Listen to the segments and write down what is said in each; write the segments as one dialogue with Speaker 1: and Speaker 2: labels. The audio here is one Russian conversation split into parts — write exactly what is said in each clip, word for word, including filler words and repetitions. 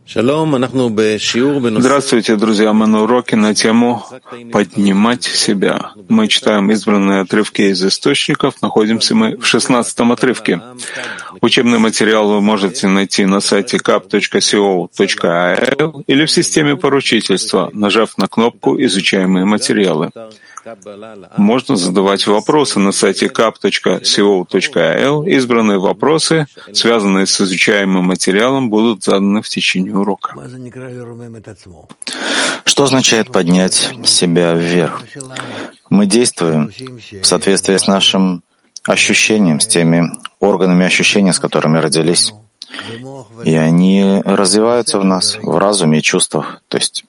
Speaker 1: Здравствуйте, друзья! Мы на уроке на тему «Поднимать себя». Мы читаем избранные отрывки из источников. Находимся мы в шестнадцатом отрывке. Учебный материал вы можете найти на сайте кап точка си о точка ай эл или в системе поручительства, нажав на кнопку «Изучаемые материалы». Можно задавать вопросы на сайте кап точка си о точка ай эл. Избранные вопросы, связанные с изучаемым материалом, будут заданы в течение урока.
Speaker 2: Что означает поднять себя вверх? Мы действуем в соответствии с нашим ощущением, с теми органами ощущения, с которыми родились. И они развиваются в нас, в разуме и чувствах, то есть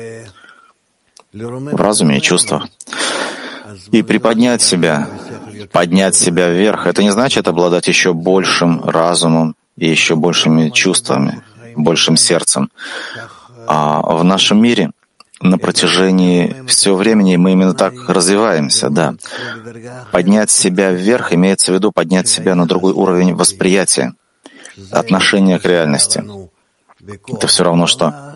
Speaker 2: в разуме и чувствах. И приподнять себя, поднять себя вверх, это не значит обладать еще большим разумом и еще большими чувствами, большим сердцем. А в нашем мире на протяжении всего времени мы именно так развиваемся, да. Поднять себя вверх имеется в виду поднять себя на другой уровень восприятия, отношения к реальности. Это все равно, что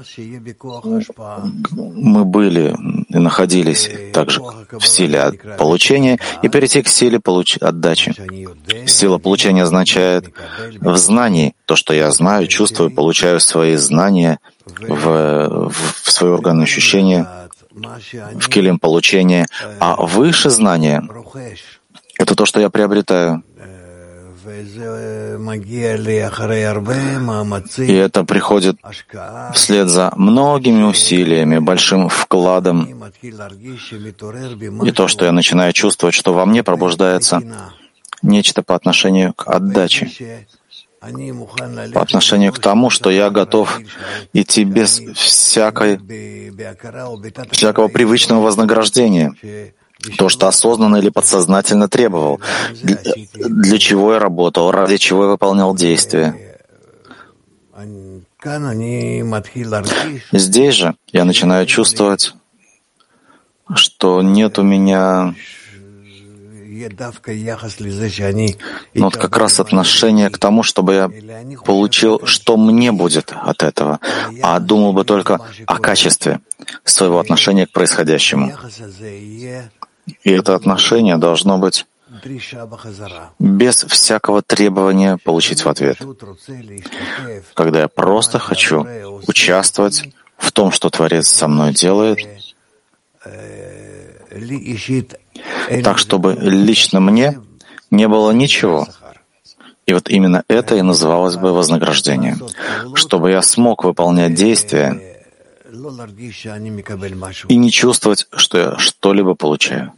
Speaker 2: мы были и находились также в силе получения и перейти к силе получ... отдачи. Сила получения означает в знании то, что я знаю, чувствую, получаю свои знания в, в свои органы ощущения, в килим получения, а выше знания — это то, что я приобретаю. И это приходит вслед за многими усилиями, большим вкладом. И то, что я начинаю чувствовать, что во мне пробуждается нечто по отношению к отдаче, по отношению к тому, что я готов идти без всякой, всякого привычного вознаграждения. То, что осознанно или подсознательно требовал, для, для чего я работал, ради чего я выполнял действия. Здесь же я начинаю чувствовать, что нет у меня ну, вот как раз отношение к тому, чтобы я получил, что мне будет от этого, а думал бы только о качестве своего отношения к происходящему. И это отношение должно быть без всякого требования получить в ответ. Когда я просто хочу участвовать в том, что Творец со мной делает, так, чтобы лично мне не было ничего. И вот именно это и называлось бы вознаграждением. Чтобы я смог выполнять действия и не чувствовать, что я что-либо получаю.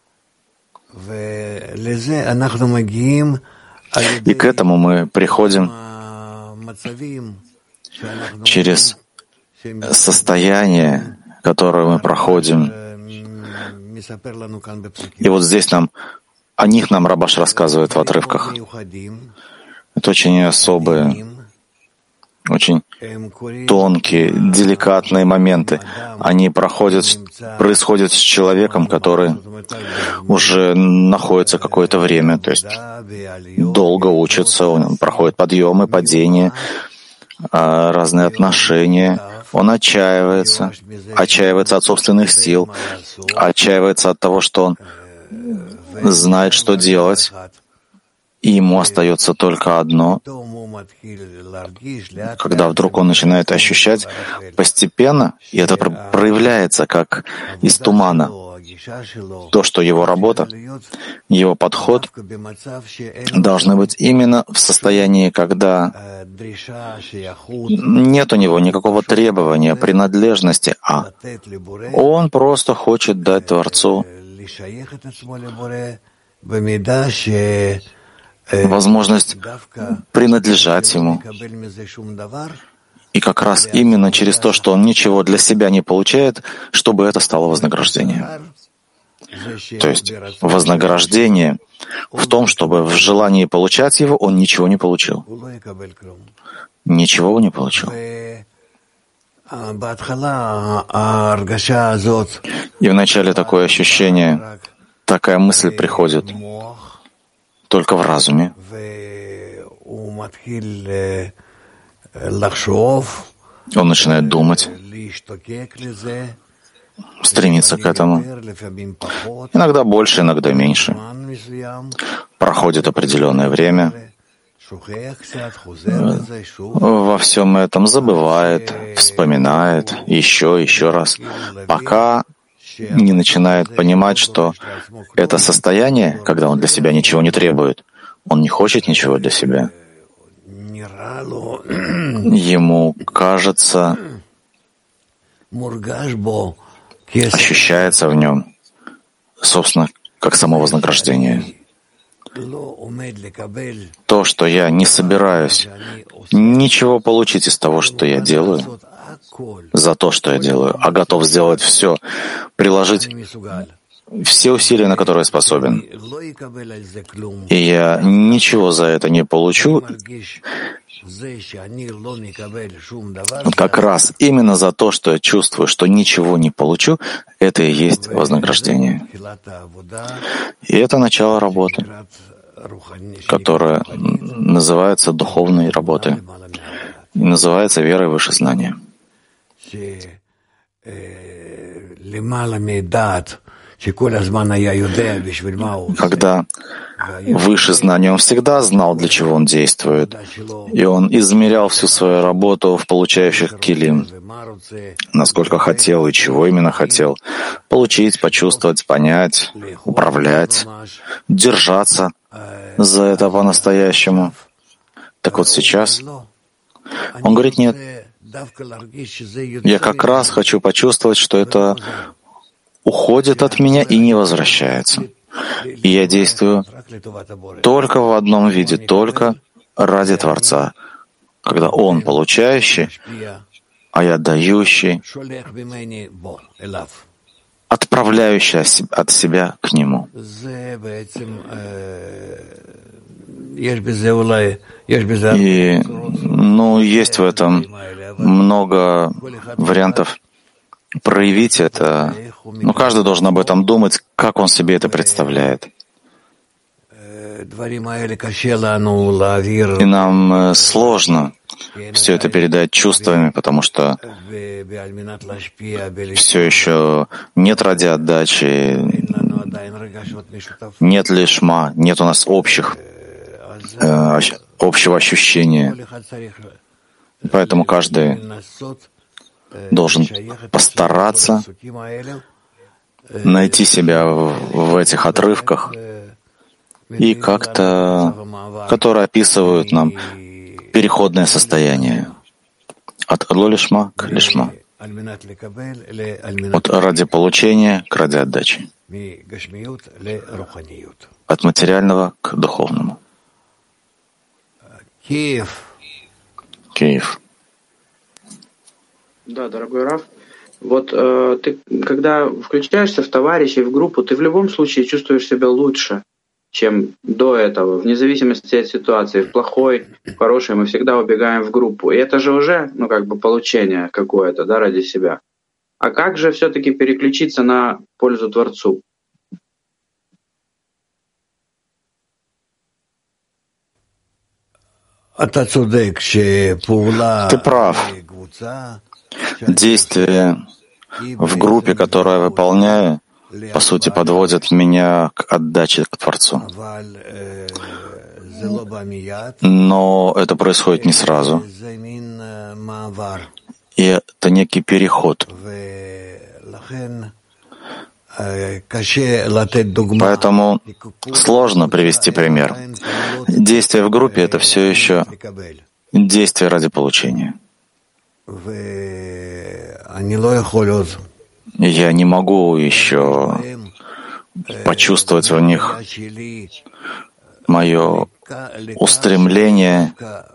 Speaker 2: И к этому мы приходим через состояние, которое мы проходим. И вот здесь нам, о них нам Рабаш рассказывает в отрывках. Это очень особые, очень тонкие, деликатные моменты. Они проходят, происходят с человеком, который уже находится какое-то время, то есть долго учится, он проходит подъемы, падения, разные отношения. Он отчаивается, отчаивается от собственных сил, отчаивается от того, что он знает, что делать, и ему остается только одно. Когда вдруг он начинает ощущать постепенно, и это проявляется как из тумана, то, что его работа, его подход должны быть именно в состоянии, когда нет у него никакого требования, принадлежности, а он просто хочет дать Творцу возможность принадлежать ему. И как раз именно через то, что он ничего для себя не получает, чтобы это стало вознаграждением. То есть вознаграждение в том, чтобы в желании получать его он ничего не получил. Ничего он не получил. И вначале такое ощущение, такая мысль приходит только в разуме. Он начинает думать, стремиться к этому. Иногда больше, иногда меньше. Проходит определенное время. Во всем этом забывает, вспоминает еще, еще раз, пока не начинает понимать, что это состояние, когда он для себя ничего не требует, он не хочет ничего для себя. Ему кажется, ощущается в нем, собственно, как само вознаграждение. То, что я не собираюсь ничего получить из того, что я делаю, за то, что я делаю, а готов сделать все, приложить все усилия, на которые я способен, и я ничего за это не получу, вот как раз именно за то, что я чувствую, что ничего не получу, это и есть вознаграждение. И это начало работы, которая называется духовной работой, и называется верой выше знания. Когда выше знания он всегда знал, для чего он действует, и он измерял всю свою работу в получающих килим, насколько хотел и чего именно хотел получить, почувствовать, понять, управлять, держаться за это по-настоящему. Так вот сейчас он говорит: нет, я как раз хочу почувствовать, что это уходит от меня и не возвращается. И я действую только в одном виде, только ради Творца, когда Он получающий, а я дающий, отправляющий от себя к Нему. И, ну, есть в этом много вариантов проявить это. Но каждый должен об этом думать, как он себе это представляет. И нам сложно все это передать чувствами, потому что все еще нет ради отдачи, нет лишма, нет у нас общих, э, общего ощущения. Поэтому каждый должен постараться найти себя в, в этих отрывках и как-то, которые описывают нам переходное состояние от ло-лишма к лишма, от ради получения к ради отдачи, от материального к духовному.
Speaker 3: Киев.
Speaker 2: Киев.
Speaker 3: Да, дорогой Рав, вот э, ты, когда включаешься в товарищей, в группу, ты в любом случае чувствуешь себя лучше, чем до этого, вне зависимости от ситуации, в плохой, в хорошей, мы всегда убегаем в группу. И это же уже, ну, как бы получение какое-то, да, ради себя. А как же все-таки переключиться на пользу Творцу?
Speaker 2: Ты прав. Действия в группе, которую я выполняю, по сути, подводят меня к отдаче к Творцу. Но это происходит не сразу. И это некий переход. Поэтому сложно привести пример. Действие в группе — это все еще действие ради получения. Я не могу еще почувствовать в них мое устремление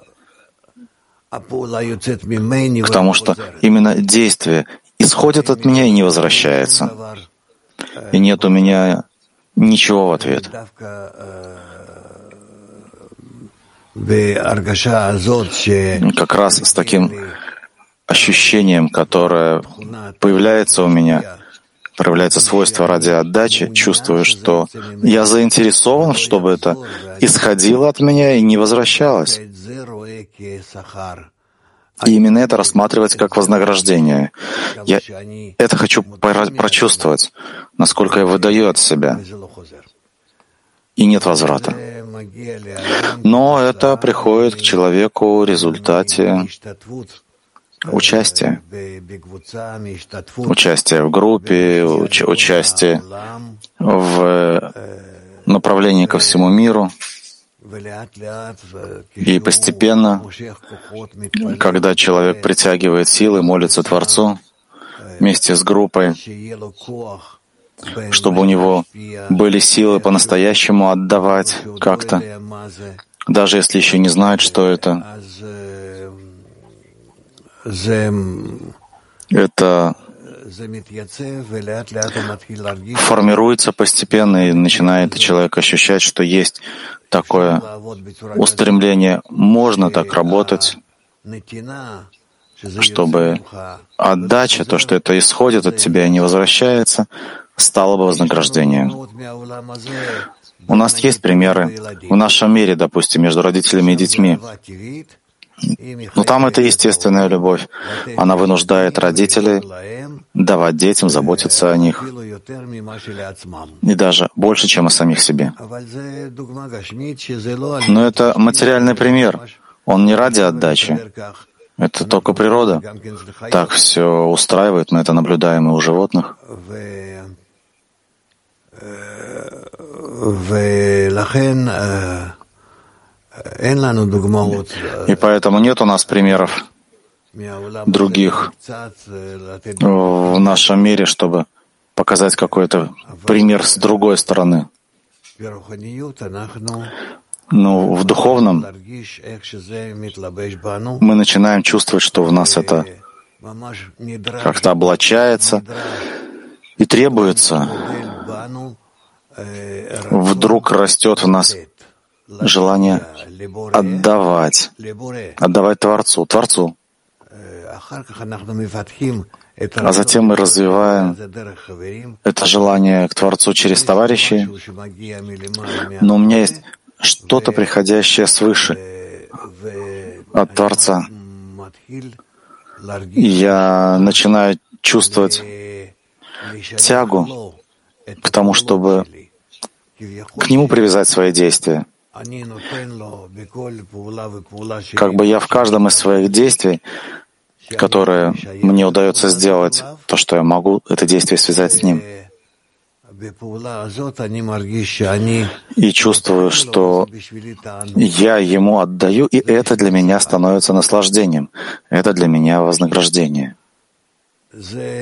Speaker 2: к тому, что именно действие исходит от меня и не возвращается. И нет у меня ничего в ответ. Как раз с таким ощущением, которое появляется у меня, проявляется свойство ради отдачи, чувствую, что я заинтересован, чтобы это исходило от меня и не возвращалось. И именно это рассматривать как вознаграждение. Я это хочу прочувствовать, насколько я выдаю от себя. И нет возврата. Но это приходит к человеку в результате участия. Участия в группе, уч- участия в направлении ко всему миру. И постепенно, когда человек притягивает силы, молится Творцу вместе с группой, чтобы у него были силы по-настоящему отдавать как-то, даже если еще не знает, что это. Это формируется постепенно, и начинает человек ощущать, что есть такое устремление. Можно так работать, чтобы отдача, то, что это исходит от тебя и не возвращается, стало бы вознаграждением. У нас есть примеры в нашем мире, допустим, между родителями и детьми. Но там это естественная любовь. Она вынуждает родителей давать детям, заботиться о них. И даже больше, чем о самих себе. Но это материальный пример. Он не ради отдачи. Это только природа. Так все устраивает, мы это наблюдаем и у животных. И поэтому нет у нас примеров других в нашем мире, чтобы показать какой-то пример с другой стороны. Но в духовном мы начинаем чувствовать, что в нас это как-то облачается и требуется. Вдруг растет в нас желание отдавать, отдавать Творцу, Творцу. А затем мы развиваем это желание к Творцу через товарищей. Но у меня есть что-то приходящее свыше от Творца. И я начинаю чувствовать тягу к тому, чтобы к Нему привязать свои действия. Как бы я в каждом из своих действий, которое мне удается сделать, то, что я могу, это действие связать с Ним. И чувствую, что я Ему отдаю, и это для меня становится наслаждением. Это для меня вознаграждение. И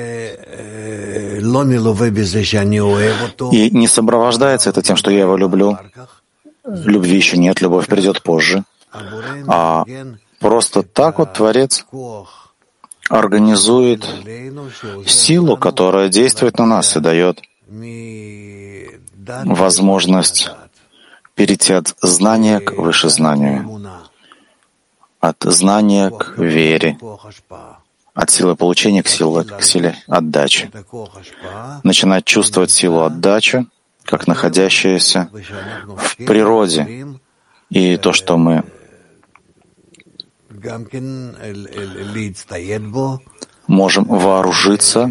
Speaker 2: не сопровождается это тем, что я его люблю. Любви еще нет, любовь придет позже. А просто так вот Творец организует силу, которая действует на нас и дает возможность перейти от знания к вышезнанию, от знания к вере, от силы получения к силе, к силе отдачи. Начинать чувствовать силу отдачи, как находящуюся в природе, и то, что мы можем вооружиться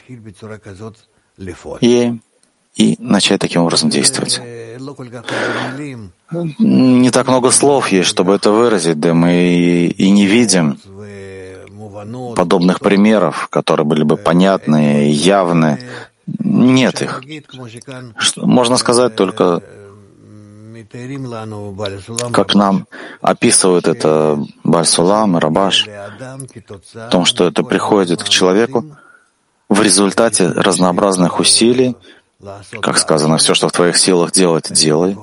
Speaker 2: и, и начать таким образом действовать. Не так много слов есть, чтобы это выразить, да мы и, и не видим подобных примеров, которые были бы понятны, явны. Нет их. Что, можно сказать только, как нам описывают это Баль-Сулам и Рабаш, в том, что это приходит к человеку в результате разнообразных усилий, как сказано, все, что в твоих силах делать, делай.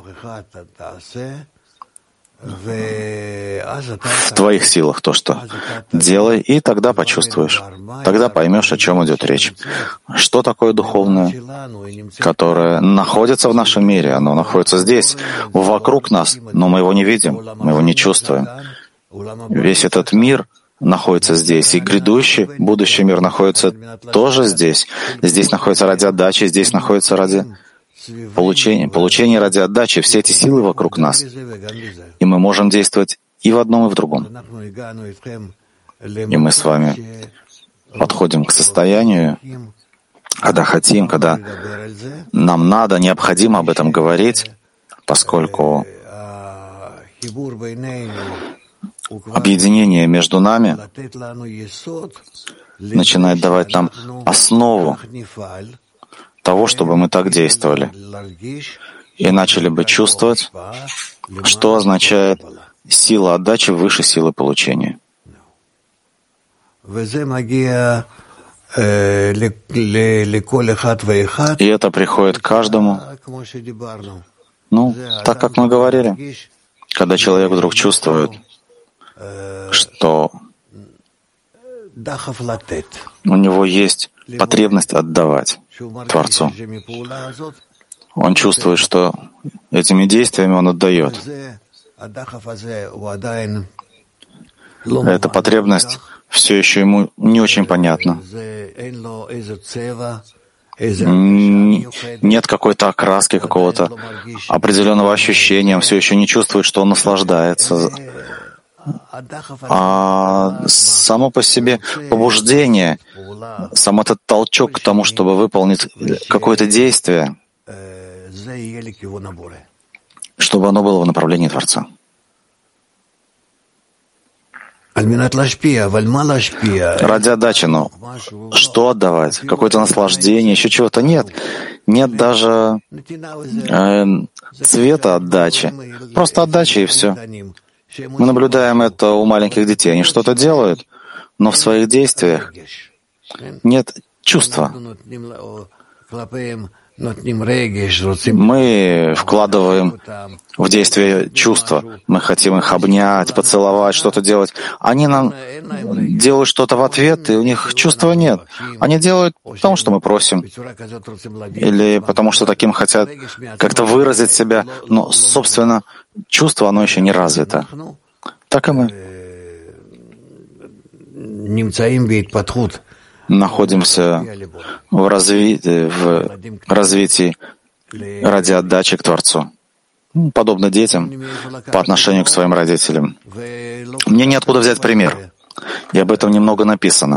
Speaker 2: В твоих силах то, что делай, и тогда почувствуешь. Тогда поймешь, о чем идет речь. Что такое духовное, которое находится в нашем мире? Оно находится здесь, вокруг нас, но мы его не видим, мы его не чувствуем. Весь этот мир находится здесь, и грядущий, будущий мир находится тоже здесь. Здесь находится ради отдачи, здесь находится ради получения, получения ради отдачи. Все эти силы вокруг нас. И мы можем действовать и в одном, и в другом. И мы с вами подходим к состоянию, когда хотим, когда нам надо, необходимо об этом говорить, поскольку объединение между нами начинает давать нам основу того, чтобы мы так действовали и начали бы чувствовать, что означает сила отдачи выше силы получения. И это приходит к каждому, ну, так как мы говорили, когда человек вдруг чувствует, что у него есть потребность отдавать Творцу. Он чувствует, что этими действиями он отдает. Эта потребность все еще ему не очень понятна. Нет какой-то окраски, какого-то определенного ощущения. Он все еще не чувствует, что он наслаждается. А само по себе побуждение, сам этот толчок к тому, чтобы выполнить какое-то действие, чтобы оно было в направлении Творца. Ради отдачи, но что отдавать? Какое-то наслаждение, еще чего-то нет. Нет даже э, цвета отдачи. Просто отдача и все. Мы наблюдаем это у маленьких детей. Они что-то делают, но в своих действиях нет чувства. Мы вкладываем в действие чувства. Мы хотим их обнять, поцеловать, что-то делать. Они нам делают что-то в ответ, и у них чувства нет. Они делают потому, что мы просим. Или потому, что таким хотят как-то выразить себя. Но, собственно, чувство, оно еще не развито. Так и мы. Находимся в развитии, в развитии ради отдачи к Творцу, подобно детям по отношению к своим родителям. Мне неоткуда взять пример, и об этом немного написано.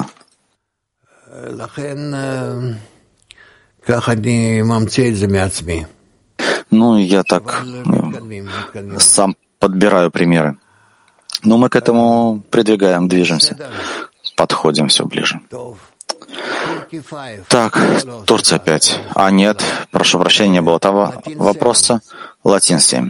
Speaker 2: Ну, я так сам подбираю примеры. Но мы к этому придвигаем, движемся, подходим все ближе. Так, Турция пять. А нет, прошу прощения, не было того вопроса. Латин семь.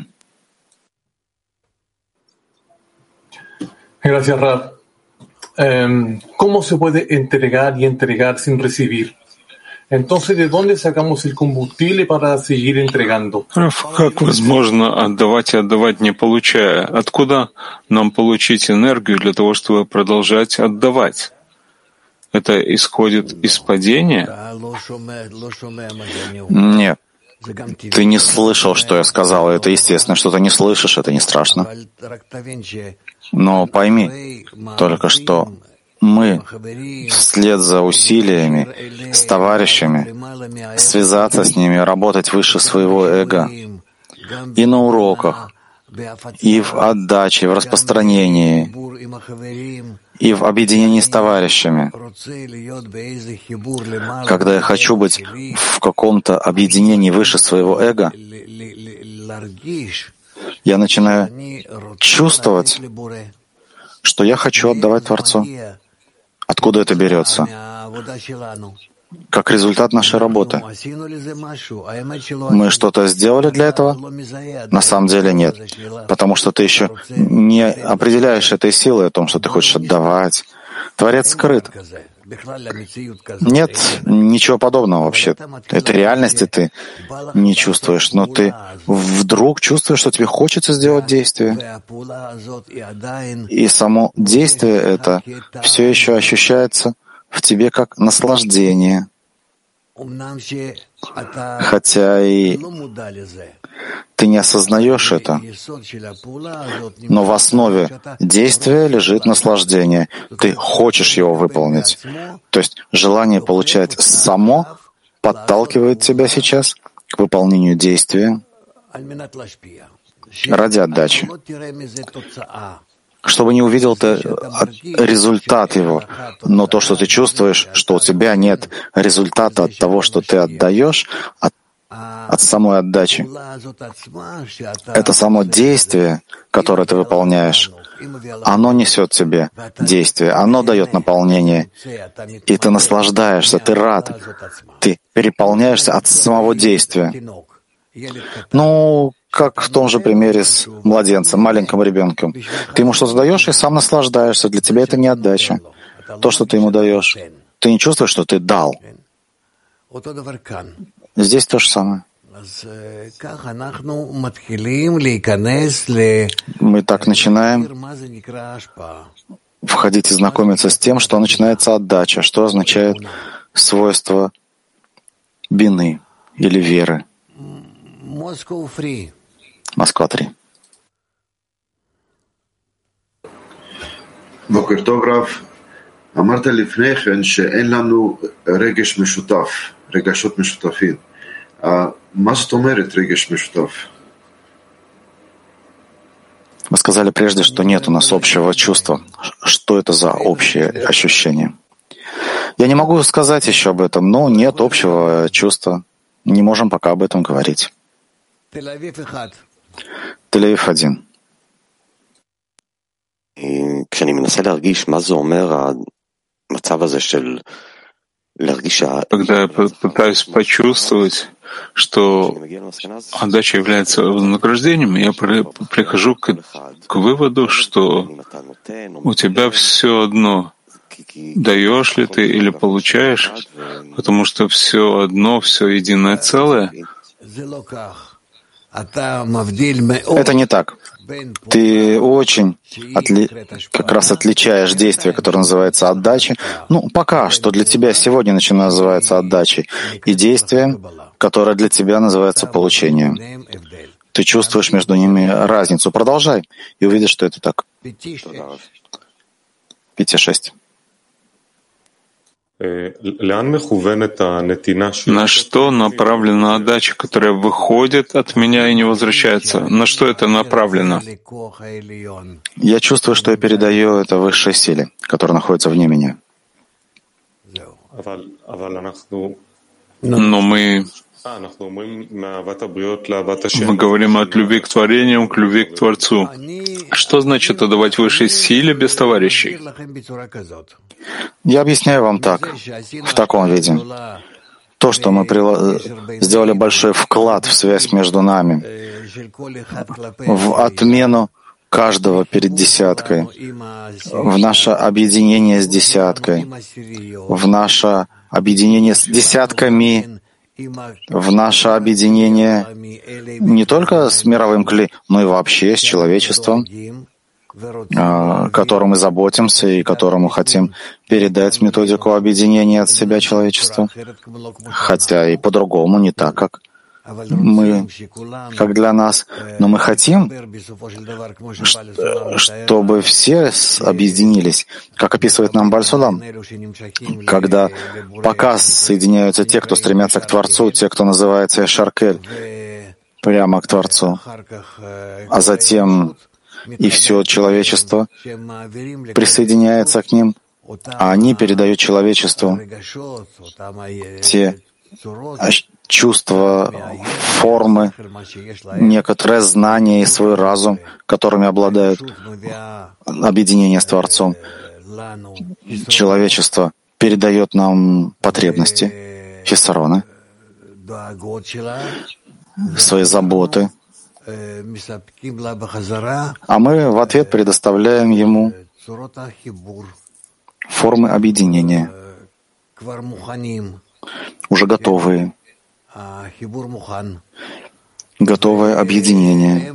Speaker 4: Gracias, Rab. ¿Cómo se puede entregar y entregar sin recibir? Entonces, ¿de dónde sacamos el combustible para seguir entregando?
Speaker 1: Как возможно отдавать и отдавать, не получая? Откуда нам получить энергию для того, чтобы продолжать отдавать? Это исходит из падения?
Speaker 2: Нет. Ты не слышал, что я сказал. Это естественно, что ты не слышишь, это не страшно. Но пойми только, что мы вслед за усилиями с товарищами связаться с ними, работать выше своего эго и на уроках, и в отдаче, в распространении, и в объединении с товарищами. Когда я хочу быть в каком-то объединении выше своего эго, я начинаю чувствовать, что я хочу отдавать Творцу. Откуда это берется? Как результат нашей работы. Мы что-то сделали для этого? На самом деле нет. Потому что ты еще не определяешь этой силой о том, что ты хочешь отдавать. Творец скрыт. Нет ничего подобного вообще. Этой реальности ты не чувствуешь, но ты вдруг чувствуешь, что тебе хочется сделать действие. И само действие это все еще ощущается в тебе как наслаждение. Хотя и ты не осознаешь это, но в основе действия лежит наслаждение. Ты хочешь его выполнить. То есть желание получать само подталкивает тебя сейчас к выполнению действия ради отдачи. чтобы не увидел ты результат его. Но то, что ты чувствуешь, что у тебя нет результата от того, что ты отдаешь, от, от самой отдачи, это само действие, которое ты выполняешь, оно несет тебе действие, оно дает наполнение, и ты наслаждаешься, ты рад, ты переполняешься от самого действия. Ну, как в том же примере с младенцем, маленьким ребенком. Ты ему что-то даешь и сам наслаждаешься. Для тебя это не отдача. То, что ты ему даешь. Ты не чувствуешь, что ты дал. Здесь то же самое. Мы так начинаем входить и знакомиться с тем, что начинается отдача, что означает свойство бины или веры. Москва три.
Speaker 5: בוקר טוב רב, אמרת לפני כן שאין לנו רגש משותף, רגשות משותפים. מה זאת אומרת רגש משותף?
Speaker 2: Вы сказали прежде, что нет у нас общего чувства. Что это за общее ощущение? Я не могу сказать еще об этом, но нет общего чувства. Не можем пока об этом говорить. Тель-Авив один.
Speaker 1: Когда я пытаюсь почувствовать, что отдача является вознаграждением, я прихожу к, к выводу, что у тебя все одно, даешь ли ты или получаешь, потому что все одно, все единое целое.
Speaker 2: Это не так. Ты очень отли... как раз отличаешь действие, которое называется отдачей. Ну, пока что для тебя сегодня начинает называться отдачей, и действием, которое для тебя называется получением. Ты чувствуешь между ними разницу. Продолжай, и увидишь, что это так. Питя шесть.
Speaker 1: На что направлена отдача, которая выходит от меня и не возвращается? На что это направлено?
Speaker 2: Я чувствую, что я передаю это высшей силе, которая находится вне меня.
Speaker 1: Но мы... Мы говорим от любви к творениям, к любви к Творцу. Что значит отдавать высшей силе без товарищей?
Speaker 2: Я объясняю вам так, в таком виде. То, что мы прил... сделали большой вклад в связь между нами, в отмену каждого перед десяткой, в наше объединение с десяткой, в наше объединение с десятками, в наше объединение не только с мировым кли, но и вообще с человечеством, которым мы заботимся и которому хотим передать методику объединения от себя человечества, хотя и по-другому, не так, как мы, как для нас, но мы хотим, чтобы все объединились, как описывает нам Баль-Сулам, когда пока соединяются те, кто стремятся к Творцу, те, кто называется Шаркель, прямо к Творцу, а затем и все человечество присоединяется к ним, а они передают человечеству те чувства, формы, некоторое знание и свой разум, которыми обладают объединение с Творцом. Человечество передает нам потребности, хиссароны, свои заботы, а мы в ответ предоставляем ему формы объединения, уже готовые, готовое объединение.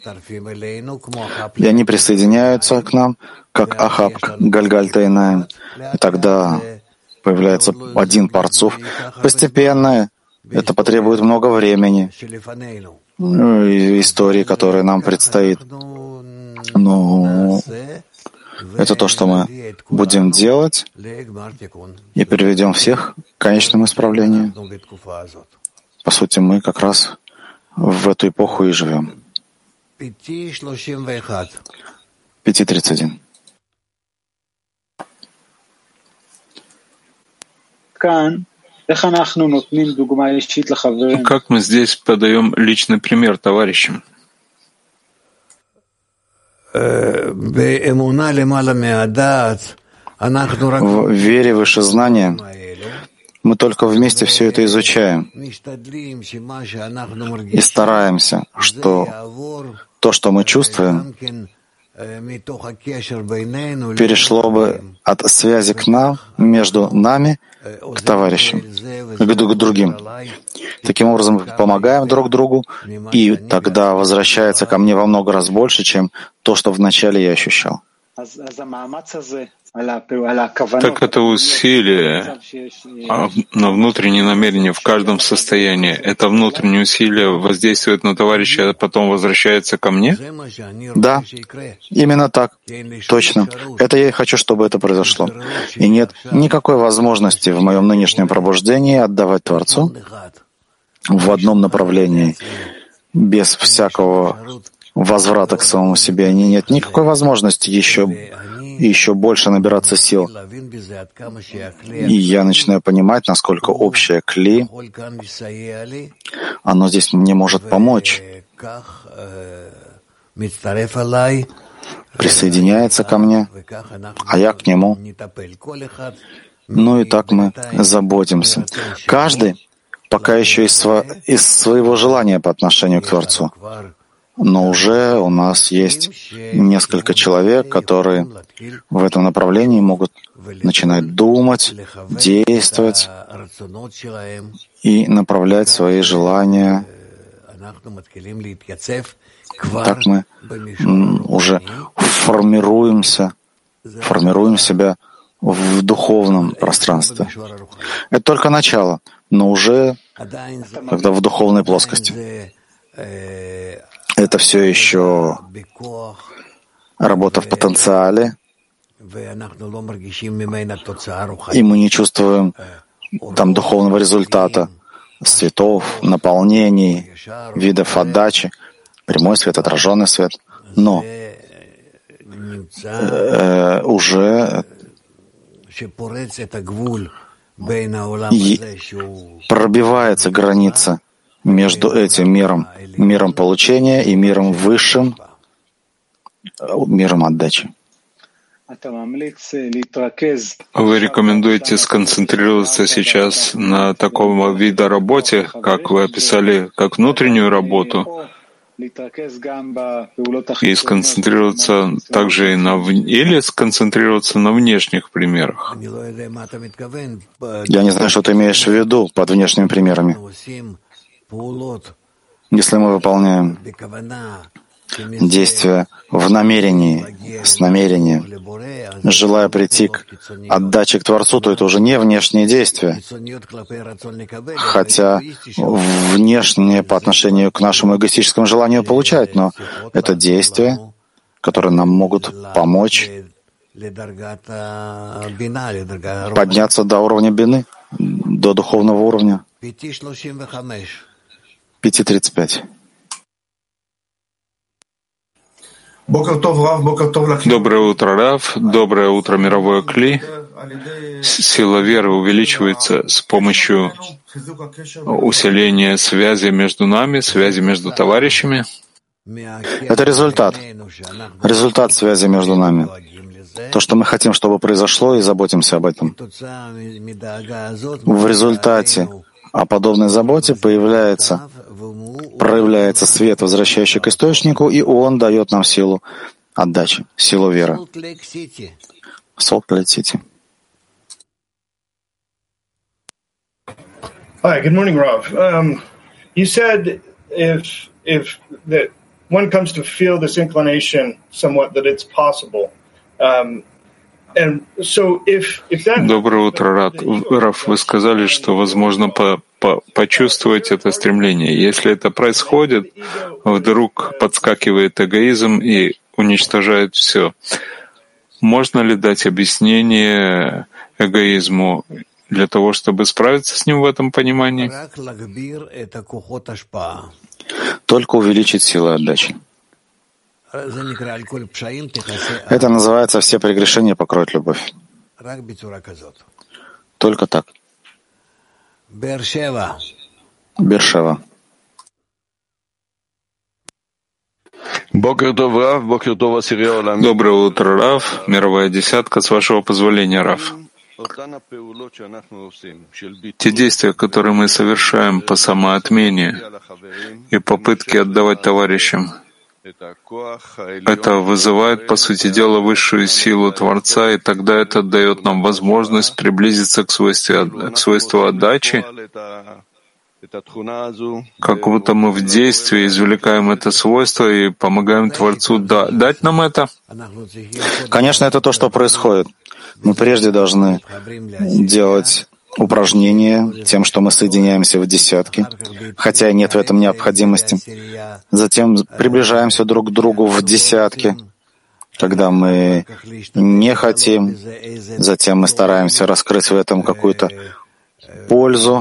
Speaker 2: И они присоединяются к нам, как Ахаб к Гальгаль-Тайнаим. И тогда появляется один Парцуф. Постепенно это потребует много времени, ну, и истории, которые нам предстоит. Но это то, что мы будем делать, и приведем всех к конечному исправлению. По сути, мы как раз в эту эпоху и живем. пять тридцать один.
Speaker 1: Как мы здесь подаем личный пример товарищам?
Speaker 2: В вере выше знания мы только вместе все это изучаем и стараемся, что то, что мы чувствуем, перешло бы от связи к нам, между нами, к товарищам, к другим. Таким образом, мы помогаем друг другу, и тогда возвращается ко мне во много раз больше, чем то, что вначале я ощущал.
Speaker 1: Так это усилие на внутреннее намерение в каждом состоянии. Это внутреннее усилие воздействует на товарища, а потом возвращается ко мне?
Speaker 2: Да, именно так. Точно. Это я и хочу, чтобы это произошло. И нет никакой возможности в моем нынешнем пробуждении отдавать Творцу в одном направлении, без всякого возврата к самому себе. Нет никакой возможности еще и еще больше набираться сил. И я начинаю понимать, насколько общее кли, оно здесь мне может помочь, присоединяется ко мне, а я к нему. Ну и так мы заботимся. Каждый пока еще из, сво... из своего желания по отношению к Творцу. Но уже у нас есть несколько человек, которые в этом направлении могут начинать думать, действовать и направлять свои желания. Так мы уже формируемся, формируем себя в духовном пространстве. Это только начало, но уже когда в духовной плоскости. Это все еще работа в потенциале, и мы не чувствуем там духовного результата, цветов, наполнений, видов отдачи, прямой свет, отраженный свет. Но э, уже пробивается граница между этим миром, миром получения и миром высшим, миром отдачи.
Speaker 1: Вы рекомендуете сконцентрироваться сейчас на такого вида работе, как вы описали, как внутреннюю работу, и сконцентрироваться также и на или сконцентрироваться на внешних примерах?
Speaker 2: Я не знаю, что ты имеешь в виду под внешними примерами. Если мы выполняем действия в намерении, с намерением, желая прийти к отдаче к Творцу, то это уже не внешние действия. Хотя внешнее по отношению к нашему эгоистическому желанию получать, но это действия, которые нам могут помочь подняться до уровня бины, до духовного уровня. пять тридцать пять.
Speaker 1: Доброе утро, Рав. Доброе утро, мировое кли. Сила веры увеличивается с помощью усиления связи между нами, связи между товарищами.
Speaker 2: Это результат. Результат связи между нами. То, что мы хотим, чтобы произошло, и заботимся об этом. В результате о подобной заботе появляется, проявляется свет, возвращающий к источнику, и он дает нам силу отдачи, силу веры. Солт-Лейк-Сити.
Speaker 6: Hi, good morning, Rav. Um, you said if if that one comes to feel this inclination somewhat that it's possible. Um, and so if if that.
Speaker 1: Доброе утро, Рав. Вы сказали, что возможно по, по, почувствовать это стремление. Если это происходит, вдруг подскакивает эгоизм и уничтожает все. Можно ли дать объяснение эгоизму для того, чтобы справиться с ним в этом понимании?
Speaker 2: Только увеличить силы отдачи. Это называется «все прегрешения покроет любовь». Только так. Бершева.
Speaker 1: Доброе утро, Рав. Мировая десятка, с вашего позволения, Рав. Те действия, которые мы совершаем по самоотмене и попытки отдавать товарищам, это вызывает, по сути дела, высшую силу Творца, и тогда это дает нам возможность приблизиться к свойству, к свойству отдачи, как будто мы в действии извлекаем это свойство и помогаем Творцу да, дать нам это.
Speaker 2: Конечно, это то, что происходит. Мы прежде должны делать упражнения тем, что мы соединяемся в десятки, хотя нет в этом необходимости. Затем приближаемся друг к другу в десятки, когда мы не хотим. Затем мы стараемся раскрыть в этом какую-то пользу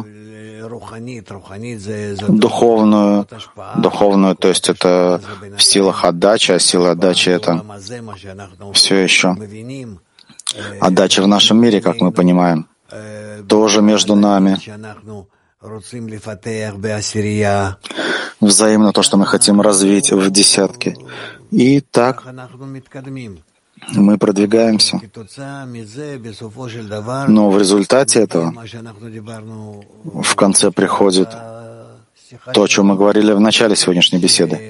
Speaker 2: духовную, духовную, то есть это в силах отдачи, а сила отдачи — это все еще отдача в нашем мире, как мы понимаем, тоже между нами. Взаимно то, что мы хотим развить в десятке. И так мы продвигаемся. Но в результате этого в конце приходит то, о чем мы говорили в начале сегодняшней беседы.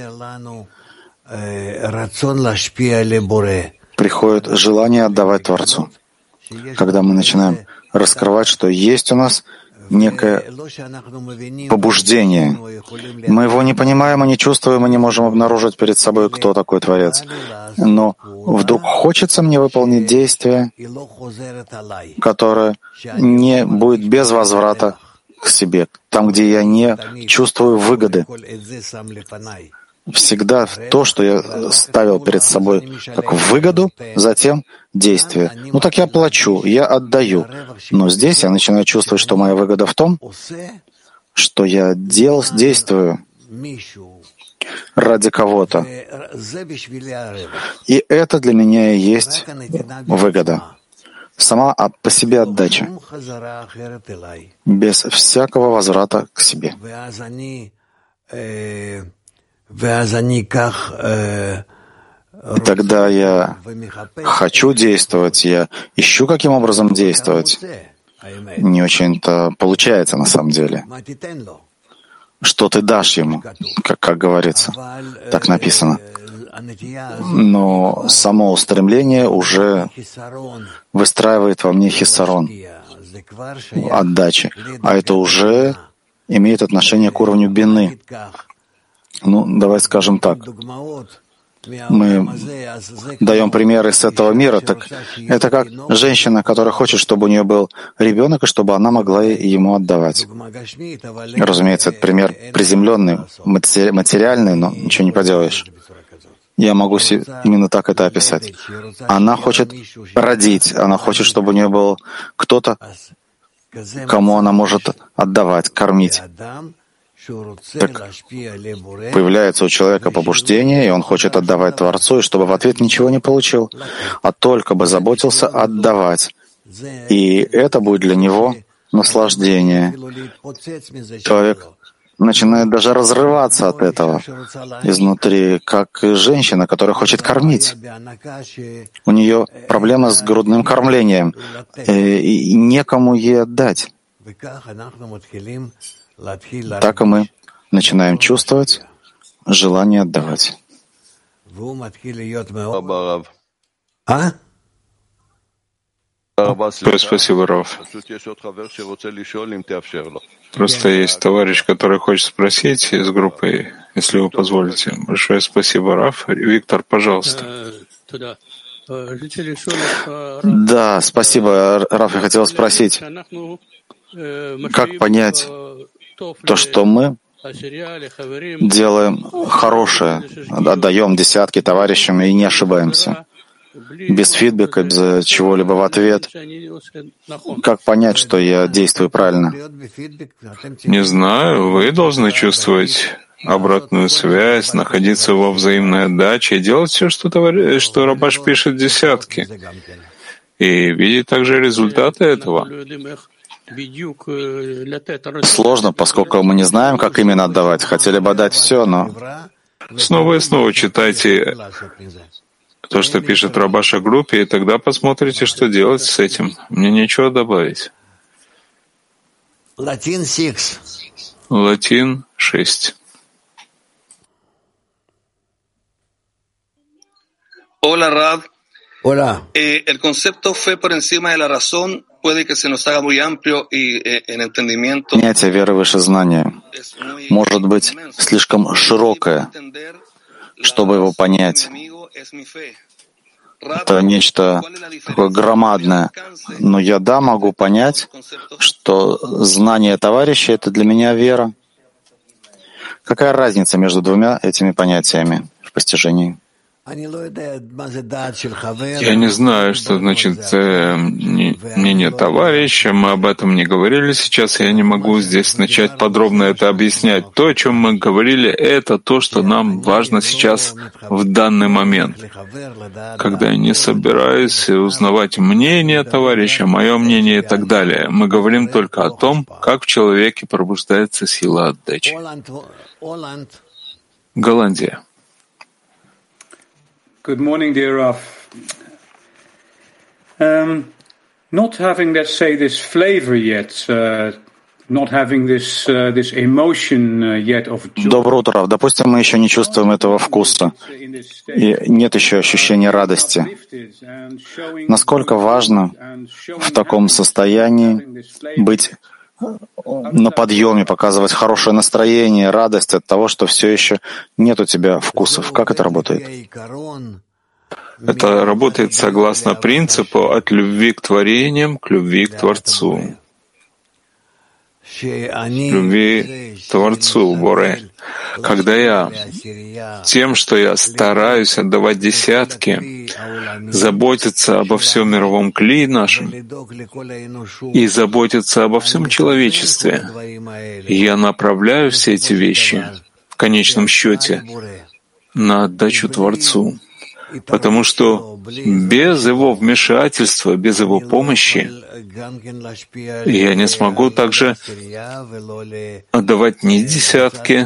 Speaker 2: Приходит желание отдавать Творцу. Когда мы начинаем раскрывать, что есть у нас некое побуждение. Мы его не понимаем и не чувствуем, и не можем обнаружить перед собой, кто такой Творец. Но вдруг хочется мне выполнить действие, которое не будет без возврата к себе, там, где я не чувствую выгоды. Всегда то, что я ставил перед собой как выгоду, затем действие. Ну так я плачу, я отдаю. Но здесь я начинаю чувствовать, что моя выгода в том, что я дел, действую ради кого-то. И это для меня и есть выгода. Сама по себе отдача, без всякого возврата к себе. И тогда я хочу действовать, я ищу, каким образом действовать. Не очень-то получается на самом деле. Что ты дашь ему, как, как говорится, так написано. Но само устремление уже выстраивает во мне хиссарон, отдачи. А это уже имеет отношение к уровню бины. Ну, давай скажем так. Мы даем примеры с этого мира, так это как женщина, которая хочет, чтобы у нее был ребенок, и чтобы она могла ему отдавать. Разумеется, это пример приземленный, материальный, но ничего не поделаешь. Я могу именно так это описать. Она хочет родить, она хочет, чтобы у нее был кто-то, кому она может отдавать, кормить. Так появляется у человека побуждение, и он хочет отдавать Творцу, и чтобы в ответ ничего не получил, а только бы заботился отдавать. И это будет для него наслаждение. Человек начинает даже разрываться от этого изнутри, как женщина, которая хочет кормить. У нее проблема с грудным кормлением, и некому ей отдать. Так и мы начинаем чувствовать желание отдавать.
Speaker 1: А? Спасибо, Рав. Просто есть товарищ, который хочет спросить из группы, если вы позволите. Большое спасибо, Рав. Виктор, пожалуйста.
Speaker 2: Да, спасибо, Рав. Я хотел спросить, как понять то, что мы делаем хорошее, отдаем десятки товарищам и не ошибаемся. без фидбэка, без чего-либо в ответ. Как понять, что я действую правильно?
Speaker 1: Не знаю, вы должны чувствовать обратную связь, находиться во взаимной отдаче и делать все, что, товарищ, что Рабаш пишет десятки. И видеть также результаты этого.
Speaker 2: Сложно, поскольку мы не знаем, как именно отдавать. Хотели бы отдать все, но...
Speaker 1: Снова и снова читайте то, что пишет Рабаш о группе, и тогда посмотрите, что делать с этим. Мне нечего добавить. Латин шесть.
Speaker 7: Hola, Rab. Hola. Eh, el concepto fe por encima de la razón puede que se nos haga muy amplio y eh, el entendimiento.
Speaker 2: Понятие веры выше знания может быть слишком широкое, чтобы его понять. Это нечто такое громадное. Но я, да, могу понять, что знание товарища — это для меня вера. Какая разница между двумя этими понятиями в постижении?
Speaker 1: Я не знаю, что значит э, мнение товарища, мы об этом не говорили сейчас, я не могу здесь начать подробно это объяснять. То, о чем мы говорили, это то, что нам важно сейчас в данный момент. Когда я не собираюсь узнавать мнение товарища, мое мнение и так далее, мы говорим только о том, как в человеке пробуждается сила отдачи. Голландия.
Speaker 8: Good morning, dear Rav. Um, not having, let's say, this flavor yet, uh, not having this uh, this emotion uh, yet of joy.
Speaker 2: Доброе утро, Рав. Допустим, мы еще не чувствуем этого вкуса, и нет еще ощущения радости. Насколько важно в таком состоянии быть на подъеме, показывать хорошее настроение, радость от того, что все еще нет у тебя вкусов. Как это работает?
Speaker 1: Это работает согласно принципу от любви к творениям к любви к Творцу. Любви к Творцу, Боре. Когда я тем, что я стараюсь отдавать десятки, заботиться обо всем мировом кли нашем и заботиться обо всем человечестве, я направляю все эти вещи в конечном счете на отдачу Творцу. Потому что без его вмешательства, без его помощи я не смогу также отдавать ни десятки,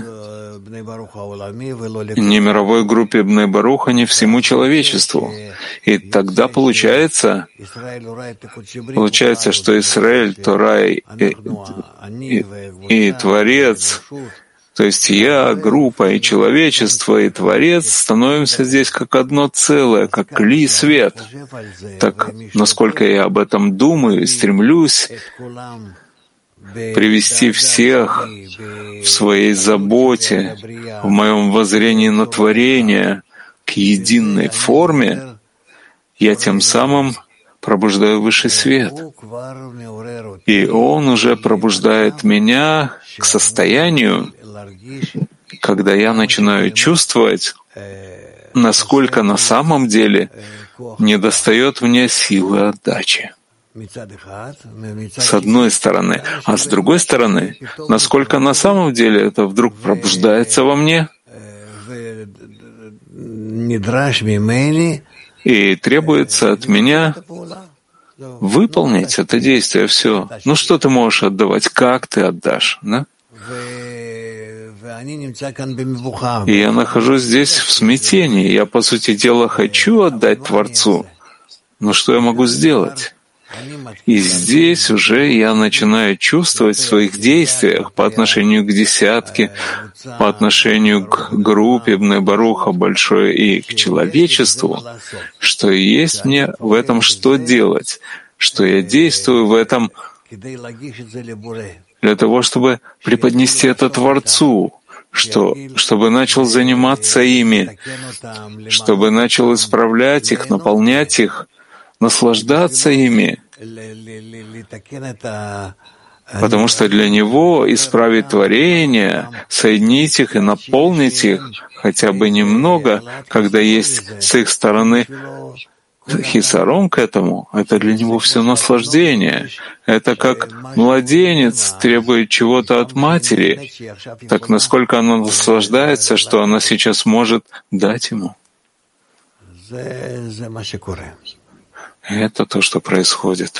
Speaker 1: ни мировой группе Бней Баруха, ни всему человечеству. И тогда получается, получается, что Исраэль, Тора и, и, и Творец, то есть я, группа и человечество, и Творец становимся здесь как одно целое, как кли свет. Так, насколько я об этом думаю и стремлюсь привести всех в своей заботе, в моем воззрении на творение к единой форме, я тем самым пробуждаю высший свет. И он уже пробуждает меня к состоянию, когда я начинаю чувствовать, насколько на самом деле недостает мне силы отдачи. С одной стороны. А с другой стороны, насколько на самом деле это вдруг пробуждается во мне и требуется от меня выполнить это действие, все. Ну что ты можешь отдавать? Как ты отдашь? Да? И я нахожусь здесь в смятении. Я, по сути дела, хочу отдать Творцу. Но что я могу сделать? И здесь уже я начинаю чувствовать в своих действиях по отношению к десятке, по отношению к группе Бней Баруха большой и к человечеству, что есть мне в этом что делать, что я действую в этом для того, чтобы преподнести это Творцу, что, чтобы начал заниматься ими, чтобы начал исправлять их, наполнять их, наслаждаться ими, потому что для него исправить творение, соединить их и наполнить их хотя бы немного, когда есть с их стороны хисарон к этому — это для него все наслаждение. Это как младенец требует чего-то от матери, так насколько она наслаждается, что она сейчас может дать ему. Это то, что происходит.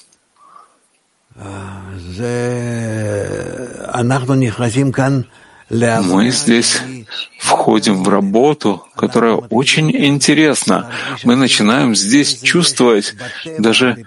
Speaker 1: Мы здесь входим в работу, которая очень интересна. Мы начинаем здесь чувствовать даже,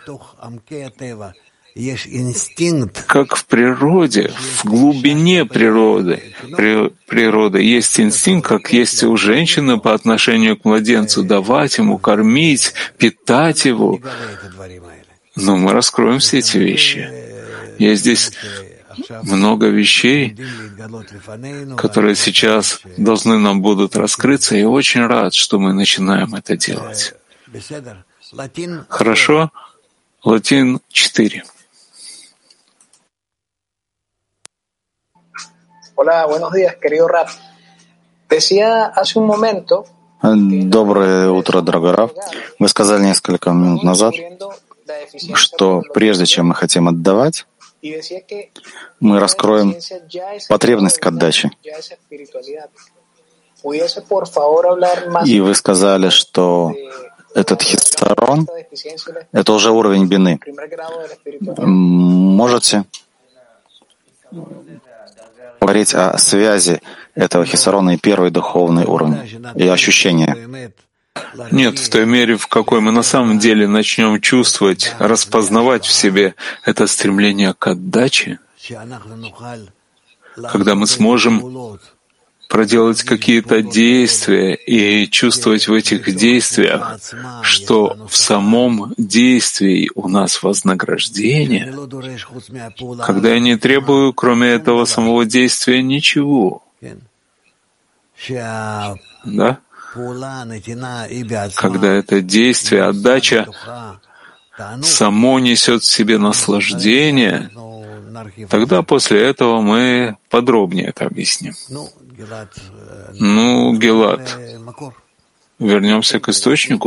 Speaker 1: как в природе, в глубине природы, при, природы есть инстинкт, как есть у женщины по отношению к младенцу, давать ему, кормить, питать его. Но мы раскроем все эти вещи. Я здесь много вещей, которые сейчас должны нам будут раскрыться, и очень рад, что мы начинаем это делать. Хорошо? Латин четыре.
Speaker 2: Доброе утро, дорогой Рав. Вы сказали несколько минут назад, что прежде чем мы хотим отдавать, мы раскроем потребность к отдаче. И вы сказали, что этот хисарон — это уже уровень бины. Можете говорить о связи этого хисарона и первый духовный уровень, и ощущения?
Speaker 1: Нет, в той мере, в какой мы на самом деле начнем чувствовать, распознавать в себе это стремление к отдаче, когда мы сможем проделать какие-то действия и чувствовать в этих действиях, что в самом действии у нас вознаграждение, когда я не требую, кроме этого самого действия, ничего. Да? Когда это действие, отдача, само несет в себе наслаждение, тогда после этого мы подробнее это объясним. Ну, Гилад, вернемся к источнику.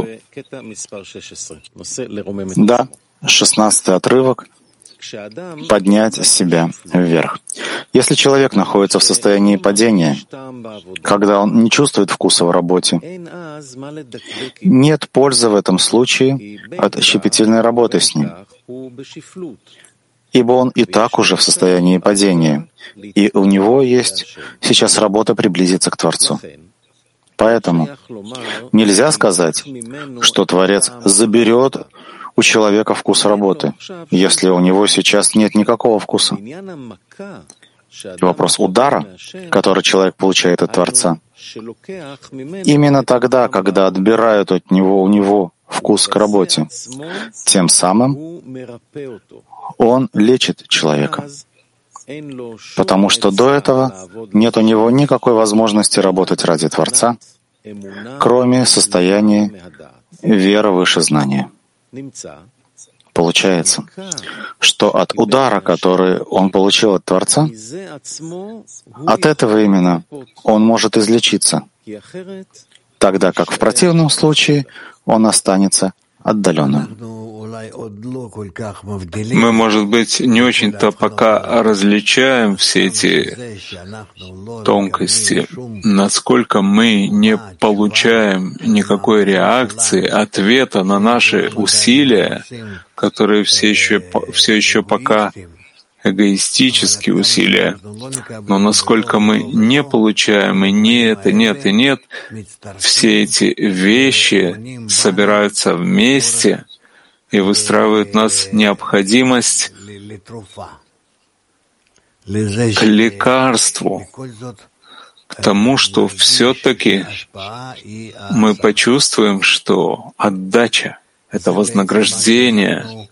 Speaker 2: Да, шестнадцатый отрывок. Поднять себя вверх. Если человек находится в состоянии падения, когда он не чувствует вкуса в работе, нет пользы в этом случае от щепетильной работы с ним, ибо он и так уже в состоянии падения, и у него есть сейчас работа приблизиться к Творцу. Поэтому нельзя сказать, что Творец заберет у человека вкус работы, если у него сейчас нет никакого вкуса. И вопрос удара, который человек получает от Творца, именно тогда, когда отбирают от него у него вкус к работе, тем самым он лечит человека. Потому что до этого нет у него никакой возможности работать ради Творца, кроме состояния веры выше знания. Получается, что от удара, который он получил от Творца, от этого именно он может излечиться, тогда как в противном случае он останется отдаленным.
Speaker 1: Мы, может быть, не очень-то пока различаем все эти тонкости, насколько мы не получаем никакой реакции, ответа на наши усилия, которые все еще, все еще пока эгоистические усилия. Но насколько мы не получаем и нет, и нет, и нет, все эти вещи собираются вместе и выстраивают в нас необходимость к лекарству, к тому, что все-таки мы почувствуем, что отдача — это вознаграждение.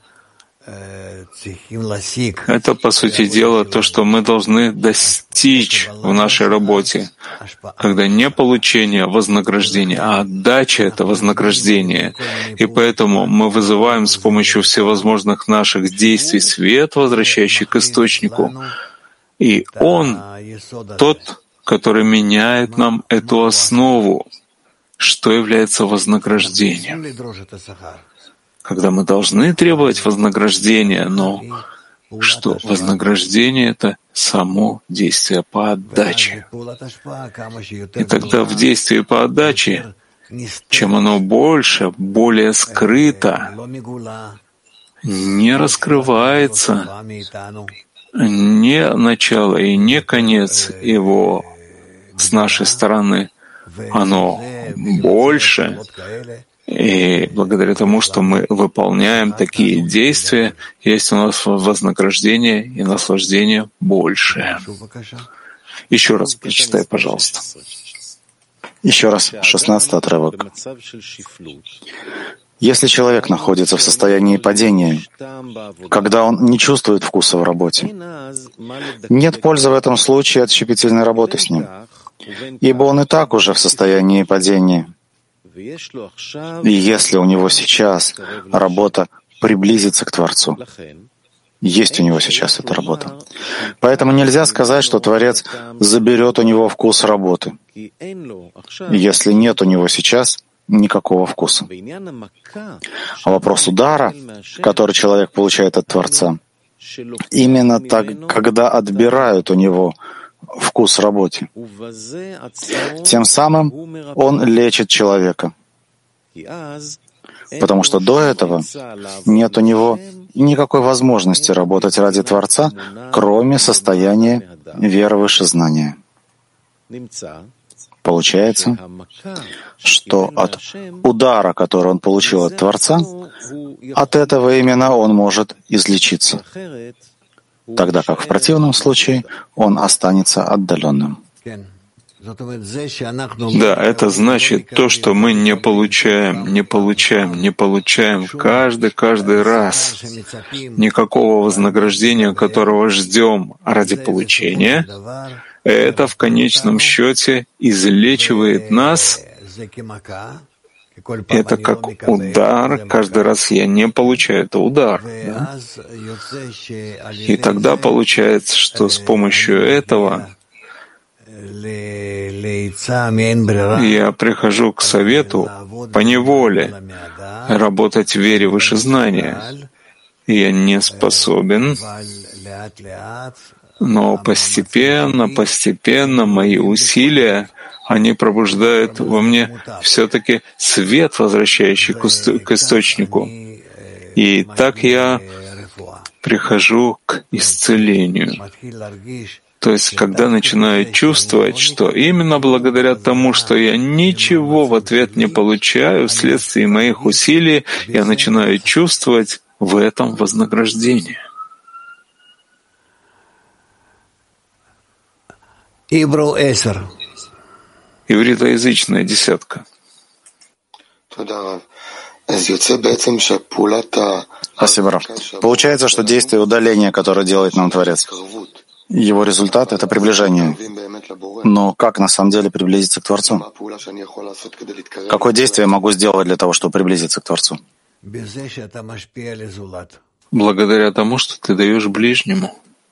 Speaker 1: Это, по сути дела, то, что мы должны достичь в нашей работе, когда не получение вознаграждения, а отдача — это вознаграждение. И поэтому мы вызываем с помощью всевозможных наших действий свет, возвращающий к источнику. И Он тот, который меняет нам эту основу, что является вознаграждением. Когда мы должны требовать вознаграждения, но что вознаграждение — это само действие по отдаче. И тогда в действии по отдаче, чем оно больше, более скрыто, не раскрывается, не начало и не конец его с нашей стороны, оно больше. И благодаря тому, что мы выполняем такие действия, есть у нас вознаграждение и наслаждение большее. Еще раз прочитай, пожалуйста.
Speaker 2: Еще раз, шестнадцатый отрывок. Если человек находится в состоянии падения, когда он не чувствует вкуса в работе, нет пользы в этом случае от щепетильной работы с ним, ибо он и так уже в состоянии падения. И если у него сейчас работа приблизиться к Творцу, есть у него сейчас эта работа. Поэтому нельзя сказать, что Творец заберет у него вкус работы, если нет у него сейчас никакого вкуса. А вопрос удара, который человек получает от Творца, именно так, когда отбирают у него вкус работе. Тем самым он лечит человека, потому что до этого нет у него никакой возможности работать ради Творца, кроме состояния веры выше знания. Получается, что от удара, который он получил от Творца, от этого именно он может излечиться, тогда как в противном случае он останется отдаленным.
Speaker 1: Да, это значит то, что мы не получаем, не получаем, не получаем каждый, каждый раз никакого вознаграждения, которого ждем ради получения. Это в конечном счете излечивает нас. Это как удар. Каждый раз я не получаю, это удар. Да? И тогда получается, что с помощью этого я прихожу к совету по неволе работать в вере выше знания. Я не способен, но постепенно, постепенно мои усилия, они пробуждают во мне все-таки свет, возвращающий к источнику. И так я прихожу к исцелению. То есть, когда начинаю чувствовать, что именно благодаря тому, что я ничего в ответ не получаю вследствие моих усилий, я начинаю чувствовать в этом вознаграждение. Ивритоязычная десятка.
Speaker 2: Спасибо, Рав. Получается, что действие удаления, которое делает нам Творец, его результат — это приближение. Но как на самом деле приблизиться к Творцу? Какое действие я могу сделать для того, чтобы приблизиться к Творцу?
Speaker 1: Благодаря тому, что ты даешь ближнему.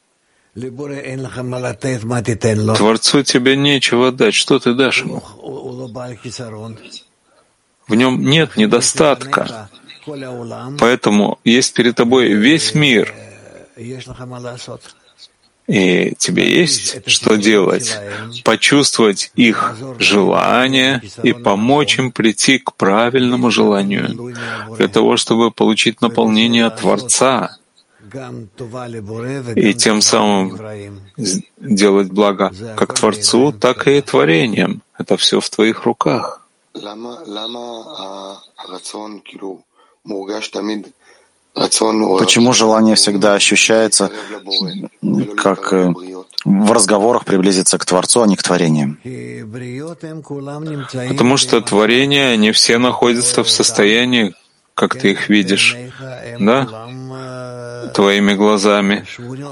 Speaker 1: Творцу тебе нечего дать. Что ты дашь ему? В нем нет недостатка. Поэтому есть перед тобой весь мир. И тебе есть что делать? Почувствовать их желание и помочь им прийти к правильному желанию, для того, чтобы получить наполнение от Творца и тем самым делать благо как Творцу, так и творениям. Это все в твоих руках.
Speaker 2: Почему желание всегда ощущается, как в разговорах приблизиться к Творцу, а не к творениям?
Speaker 1: Потому что творения, они все находятся в состоянии, как ты их видишь, да, твоими глазами.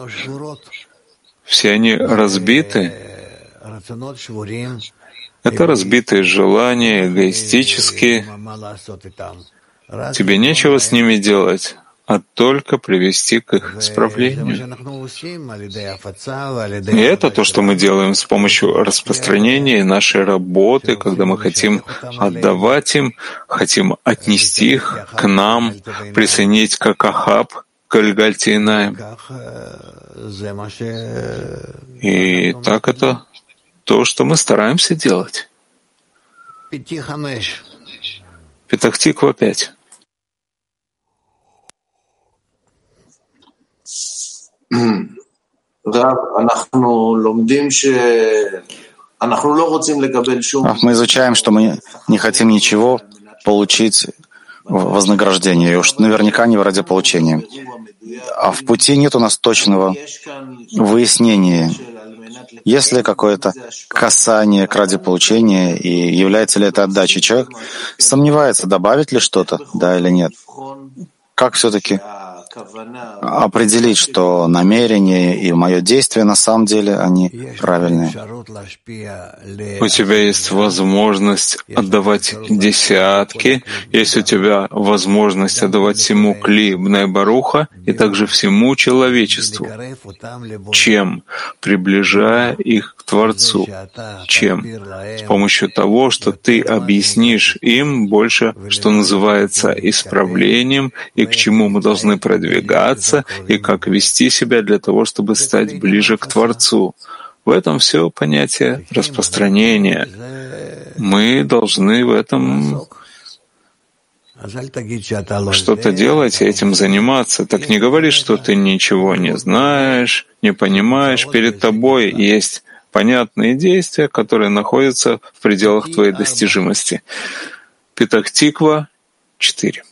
Speaker 1: Все они разбиты. Это разбитые желания, эгоистические. Тебе нечего с ними делать. а только привести к их исправлению. И это то, что мы делаем с помощью распространения и нашей работы, когда мы хотим отдавать им, хотим отнести их к нам, присоединить как Ахаб к Альгальтинаим. И так это то, что мы стараемся делать. Петах Тиква пять.
Speaker 2: Мы изучаем, что мы не хотим ничего получить вознаграждение, и уж наверняка не ради получения. А в пути нет у нас точного выяснения, есть ли какое-то касание к ради получения, и является ли это отдачей. Человек сомневается, добавить ли что-то, да или нет. Как все-таки определить, что намерение и мое действие на самом деле они правильные?
Speaker 1: У тебя есть возможность отдавать десятки, есть у тебя возможность отдавать всему Кли Бней Баруха и также всему человечеству. Чем? Приближая их к Творцу. Чем? С помощью того, что ты объяснишь им больше, что называется исправлением, и к чему мы должны продвигаться, и как вести себя для того, чтобы стать ближе к Творцу. В этом все понятие распространения. Мы должны в этом что-то делать и этим заниматься. Так не говори, что ты ничего не знаешь, не понимаешь. Перед тобой есть понятные действия, которые находятся в пределах твоей достижимости. Петах Тиква четыре.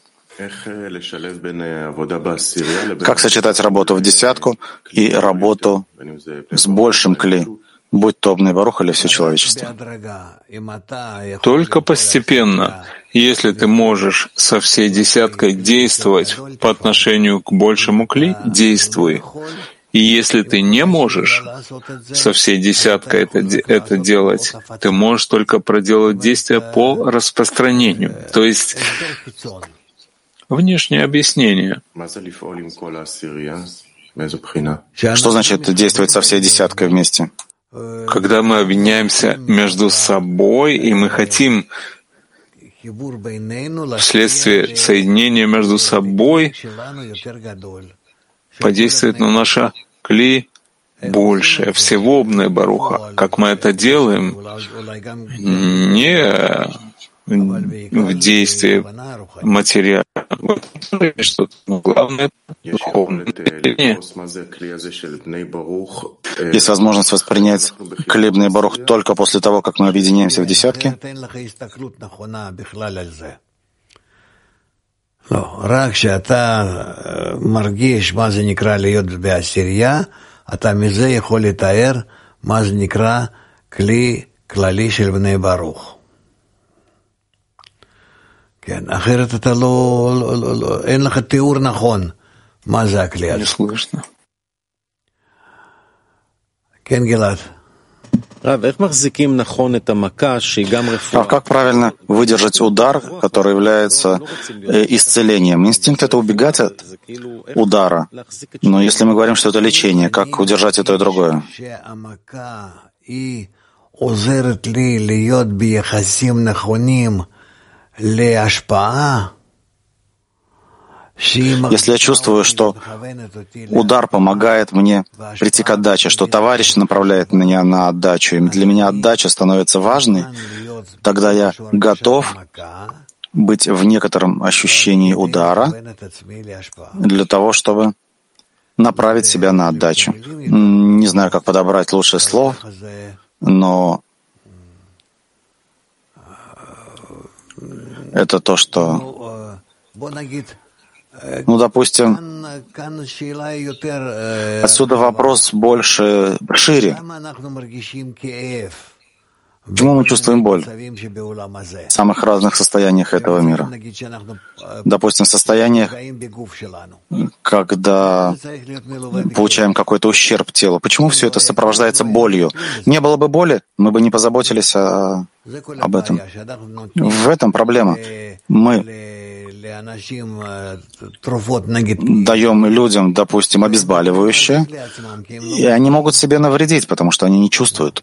Speaker 2: Как сочетать работу в десятку и работу с большим кли, будь то Бней Барух или все человечество?
Speaker 1: Только постепенно. Если ты можешь со всей десяткой действовать по отношению к большему кли, действуй. И если ты не можешь со всей десяткой это, это делать, ты можешь только проделать действия по распространению. То есть внешнее объяснение.
Speaker 2: Что значит действовать со всей десяткой вместе?
Speaker 1: Когда мы объединяемся между собой, и мы хотим вследствие соединения между собой подействовать на наше кли больше, всего Бней Баруха. Как мы это делаем? Не в действии материального, что-то главное — духовное.
Speaker 2: Есть возможность воспринять кли Бней Барух только после того, как мы объединяемся в десятки?
Speaker 9: רק כשאתה מרגיש מה זה נקרא להיות בעשירייה, אתה מזה יכול לתאר מה זה נקרא כלי כללי של בני ברוך. כן, אחרת אתה לא, לא, לא, אין לך תיאור נכון מה זה הכלי הזה. כן, גלעד.
Speaker 2: А как правильно выдержать удар, который является исцелением? Инстинкт — это убегать от удара. Но если мы говорим, что это лечение, как удержать это и другое? Если я чувствую, что удар помогает мне прийти к отдаче, что товарищ направляет меня на отдачу, и для меня отдача становится важной, тогда я готов быть в некотором ощущении удара для того, чтобы направить себя на отдачу. Не знаю, как подобрать лучшее слово, но это то, что... Ну, допустим, отсюда вопрос больше шире. Почему мы чувствуем боль в самых разных состояниях этого мира? Допустим, в состояниях, когда получаем какой-то ущерб телу. Почему все это сопровождается болью? Не было бы боли, мы бы не позаботились о, об этом. В этом проблема. Мы даем людям, допустим, обезболивающее, и они могут себе навредить, потому что они не чувствуют.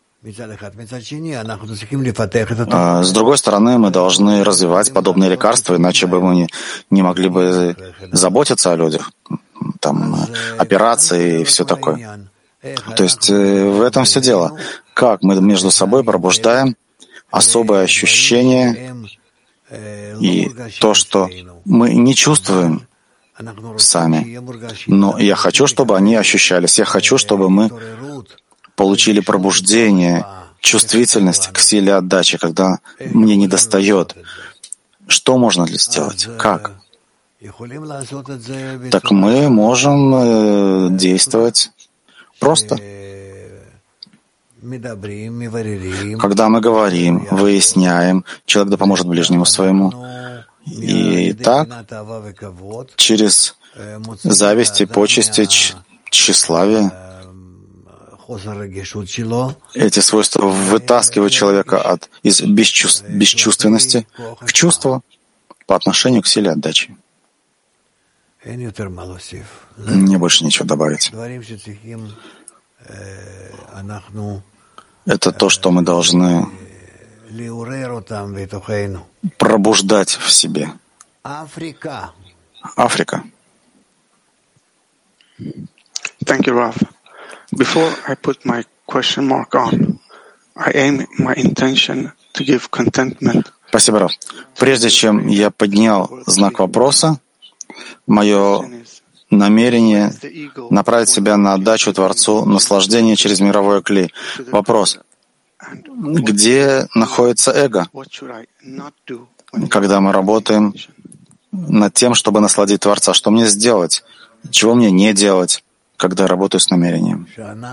Speaker 2: А с другой стороны, мы должны развивать подобные лекарства, иначе бы мы не, не могли бы заботиться о людях, там, операции и все такое. То есть в этом все дело. Как мы между собой пробуждаем особое ощущение и то, что мы не чувствуем сами. Но я хочу, чтобы они ощущались. Я хочу, чтобы мы получили пробуждение, чувствительность к силе отдачи, когда мне недостает. Что можно сделать? Как? Так мы можем действовать просто. Когда мы говорим, выясняем, человек да поможет ближнему своему. И так, через зависть и почести, тщеславие, эти свойства вытаскивают человека от, из бесчувств, бесчувственности в чувство по отношению к силе отдачи. Мне больше нечего добавить. Это то, что мы должны пробуждать в себе. Африка.
Speaker 10: Thank you, Rav. Before I put my question mark on, I aim my intention to give contentment.
Speaker 2: Спасибо, Рав. Прежде чем я поднял знак вопроса, мое намерение направить себя на отдачу Творцу, наслаждение через мировое кли. Вопрос. Где находится эго, когда мы работаем над тем, чтобы насладить Творца? Что мне сделать? Чего мне не делать, когда я работаю с намерением?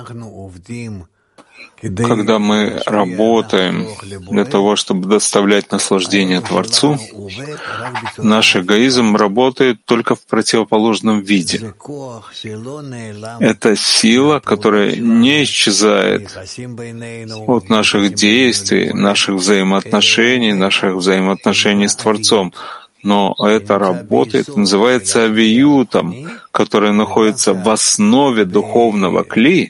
Speaker 1: Когда мы работаем для того, чтобы доставлять наслаждение Творцу, наш эгоизм работает только в противоположном виде. Это сила, которая не исчезает от наших действий, наших взаимоотношений, наших взаимоотношений с Творцом. Но это работает, называется авиютом, который находится в основе духовного кли.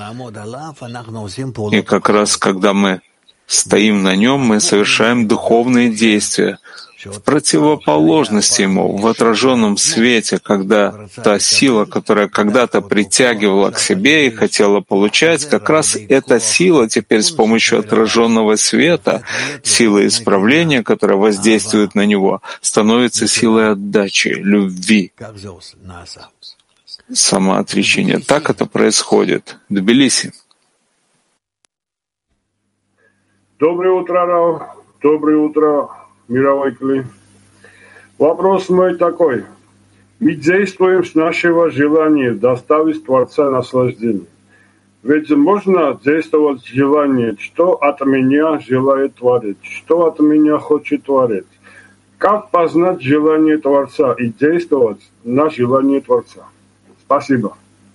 Speaker 1: И как раз, когда мы стоим на нем, мы совершаем духовные действия. В противоположности ему, в отраженном свете, когда та сила, которая когда-то притягивала к себе и хотела получать, как раз эта сила теперь с помощью отраженного света, силы исправления, которая воздействует на него, становится силой отдачи, любви, самоотречения. Так это происходит. Тбилиси.
Speaker 11: Доброе утро, Рав. Доброе утро, мировой кли. Вопрос мой такой. Мы действуем с нашего желания доставить Творца наслаждение. Ведь можно действовать с желанием, что от меня желает творить, что от меня хочет творить. Как познать желание Творца и действовать на желание Творца? Спасибо.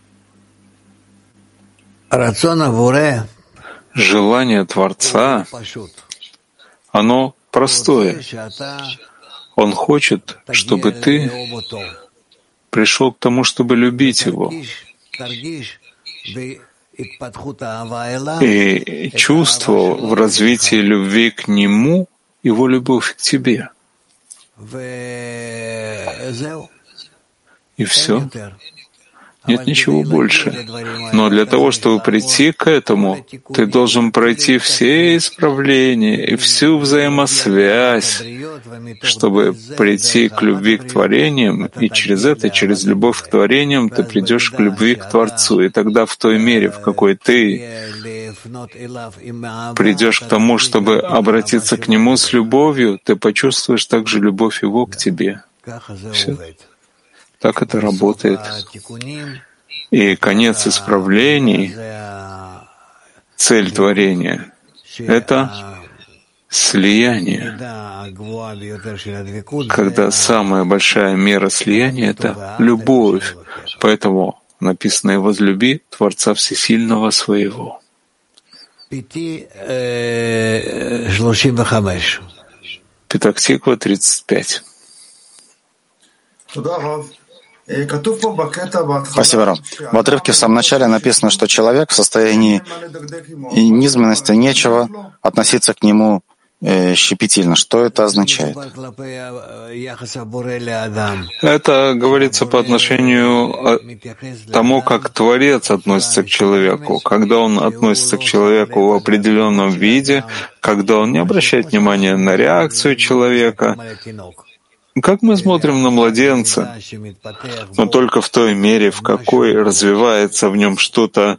Speaker 1: Желание Творца, оно простое. Он хочет, чтобы ты пришел к тому, чтобы любить Его. И чувствовал в развитии любви к Нему Его любовь к тебе. И все. Нет ничего больше. Но для того, чтобы прийти к этому, ты должен пройти все исправления и всю взаимосвязь, чтобы прийти к любви к творениям, и через это, через любовь к творениям, ты придешь к любви к Творцу. И тогда в той мере, в какой ты придешь к тому, чтобы обратиться к Нему с любовью, ты почувствуешь также любовь Его к тебе. Все. Так это работает. И конец исправлений, цель творения — это слияние. Когда самая большая мера слияния — это любовь. Поэтому написано «И возлюби Творца Всесильного своего». Петах Тиква, тридцать пять.
Speaker 2: Спасибо, Рав. В отрывке в самом начале написано, что человек в состоянии низменности, нечего относиться к нему э, щепетильно. Что это означает?
Speaker 1: Это говорится по отношению к тому, как Творец относится к человеку. Когда он относится к человеку в определенном виде, когда он не обращает внимания на реакцию человека, как мы смотрим на младенца, но только в той мере, в какой развивается в нем что-то,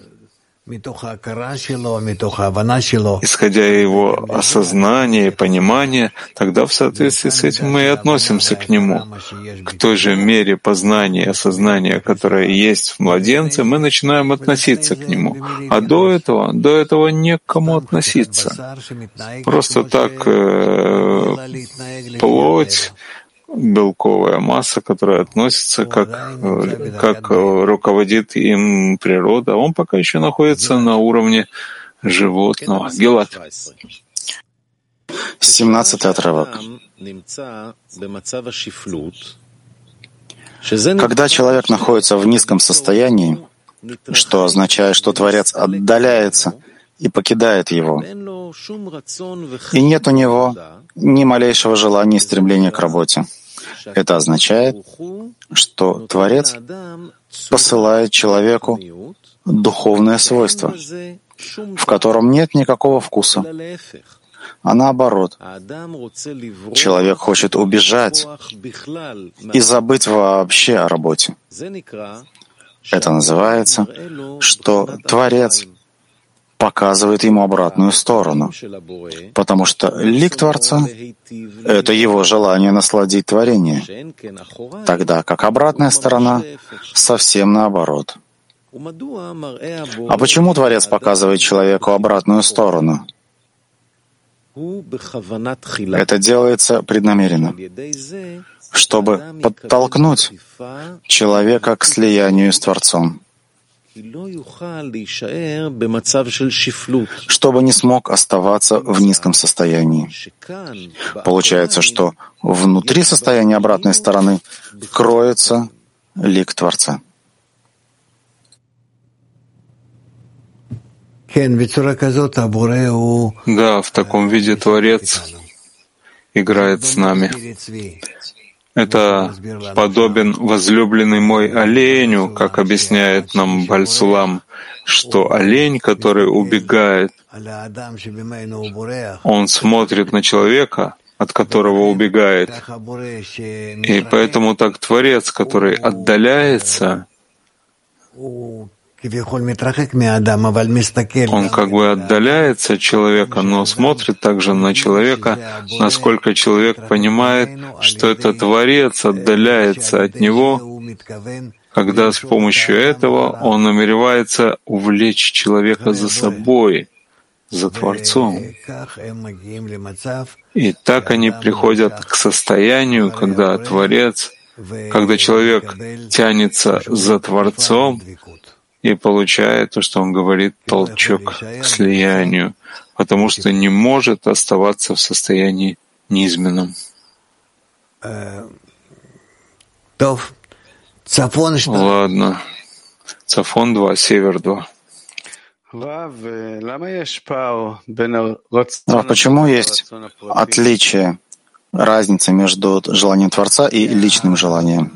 Speaker 1: исходя его осознания и понимания, тогда в соответствии с этим мы и относимся к нему. К той же мере познания и осознания, которое есть в младенце, мы начинаем относиться к нему. А до этого, до этого не к кому относиться. Просто так э, плоть, белковая масса, которая относится, как, как руководит им природа. Он пока еще находится на уровне животного. Гилат.
Speaker 2: семнадцатый отрывок. Когда человек находится в низком состоянии, что означает, что Творец отдаляется и покидает его, и нет у него ни малейшего желания и стремления к работе. Это означает, что Творец посылает человеку духовное свойство, в котором нет никакого вкуса. А наоборот, человек хочет убежать и забыть вообще о работе. Это называется, что Творец показывает ему обратную сторону, потому что лик Творца — это его желание насладить творение, тогда как обратная сторона совсем наоборот. А почему Творец показывает человеку обратную сторону? Это делается преднамеренно, чтобы подтолкнуть человека к слиянию с Творцом, чтобы не смог оставаться в низком состоянии. Получается, что внутри состояния обратной стороны кроется лик Творца.
Speaker 1: Да, в таком виде Творец играет с нами. Это подобен возлюбленный мой оленю, как объясняет нам Баль-Сулам, что олень, который убегает, он смотрит на человека, от которого убегает. И поэтому так Творец, который отдаляется, он как бы отдаляется от человека, но смотрит также на человека, насколько человек понимает, что это Творец отдаляется от него, когда с помощью этого он намеревается увлечь человека за собой, за Творцом. И так они приходят к состоянию, когда Творец, когда человек тянется за Творцом, и получает то, что он говорит, толчок к слиянию, потому что не может оставаться в состоянии низменном. Ладно. Цафон два, север два.
Speaker 2: А почему есть отличие, разница между желанием Творца и личным желанием?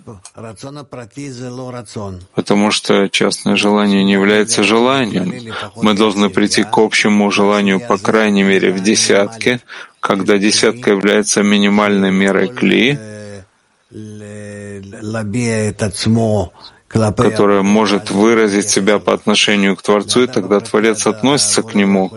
Speaker 1: Потому что частное желание не является желанием. Мы должны прийти к общему желанию, по крайней мере, в десятке, когда десятка является минимальной мерой кли, которая может выразить себя по отношению к Творцу, и тогда Творец относится к нему.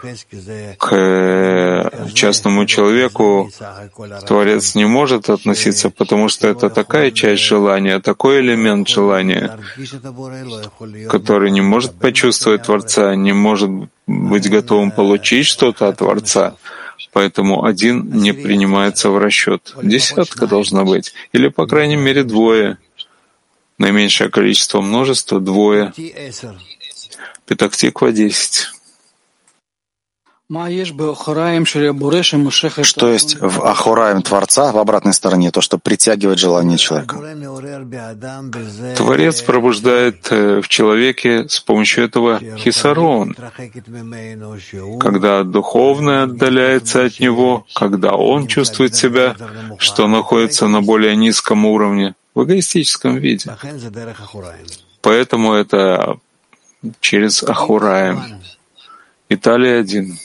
Speaker 1: К частному человеку Творец не может относиться, потому что это такая часть желания, такой элемент желания, который не может почувствовать Творца, не может быть готовым получить что-то от Творца. Поэтому один не принимается в расчет. Десятка должна быть, или, по крайней мере, двое. Наименьшее количество множества — двое. Петах Тиква десять.
Speaker 2: Что есть в Ахураим Творца, в обратной стороне, то, что притягивает желание человека?
Speaker 1: Творец пробуждает в человеке с помощью этого хисарон, когда духовное отдаляется от него, когда он чувствует себя, что находится на более низком уровне, в эгоистическом виде. Поэтому это через Ахураим. Италия один.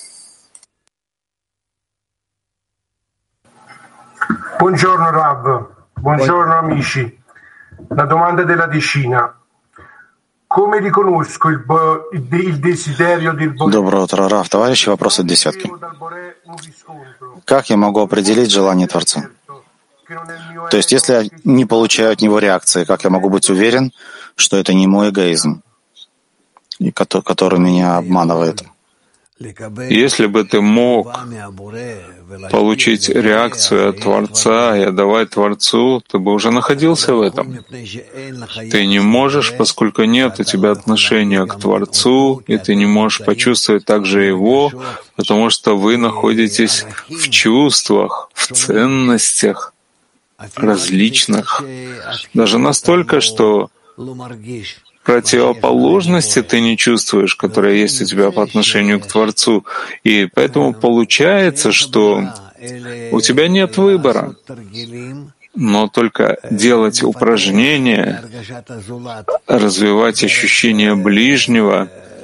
Speaker 12: Buongiorno Rav, buongiorno amici. La domanda della decina. Come riconosco il, il desiderio del Bore?
Speaker 2: Доброе утро, Рав. Товарищи, вопрос от десятки. Как я могу определить желание Творца? То есть, если я не получаю от него реакции, как я могу быть уверен, что это не мой эгоизм, который меня обманывает?
Speaker 1: Если бы ты мог получить реакцию от Творца и отдавать Творцу, ты бы уже находился в этом. Ты не можешь, поскольку нет у тебя отношения к Творцу, и ты не можешь почувствовать также Его, потому что вы находитесь в чувствах, в ценностях различных. Даже настолько, что противоположности ты не чувствуешь, которые есть у тебя по отношению к Творцу. И поэтому получается, что у тебя нет выбора, но только делать упражнения, развивать ощущение ближнего,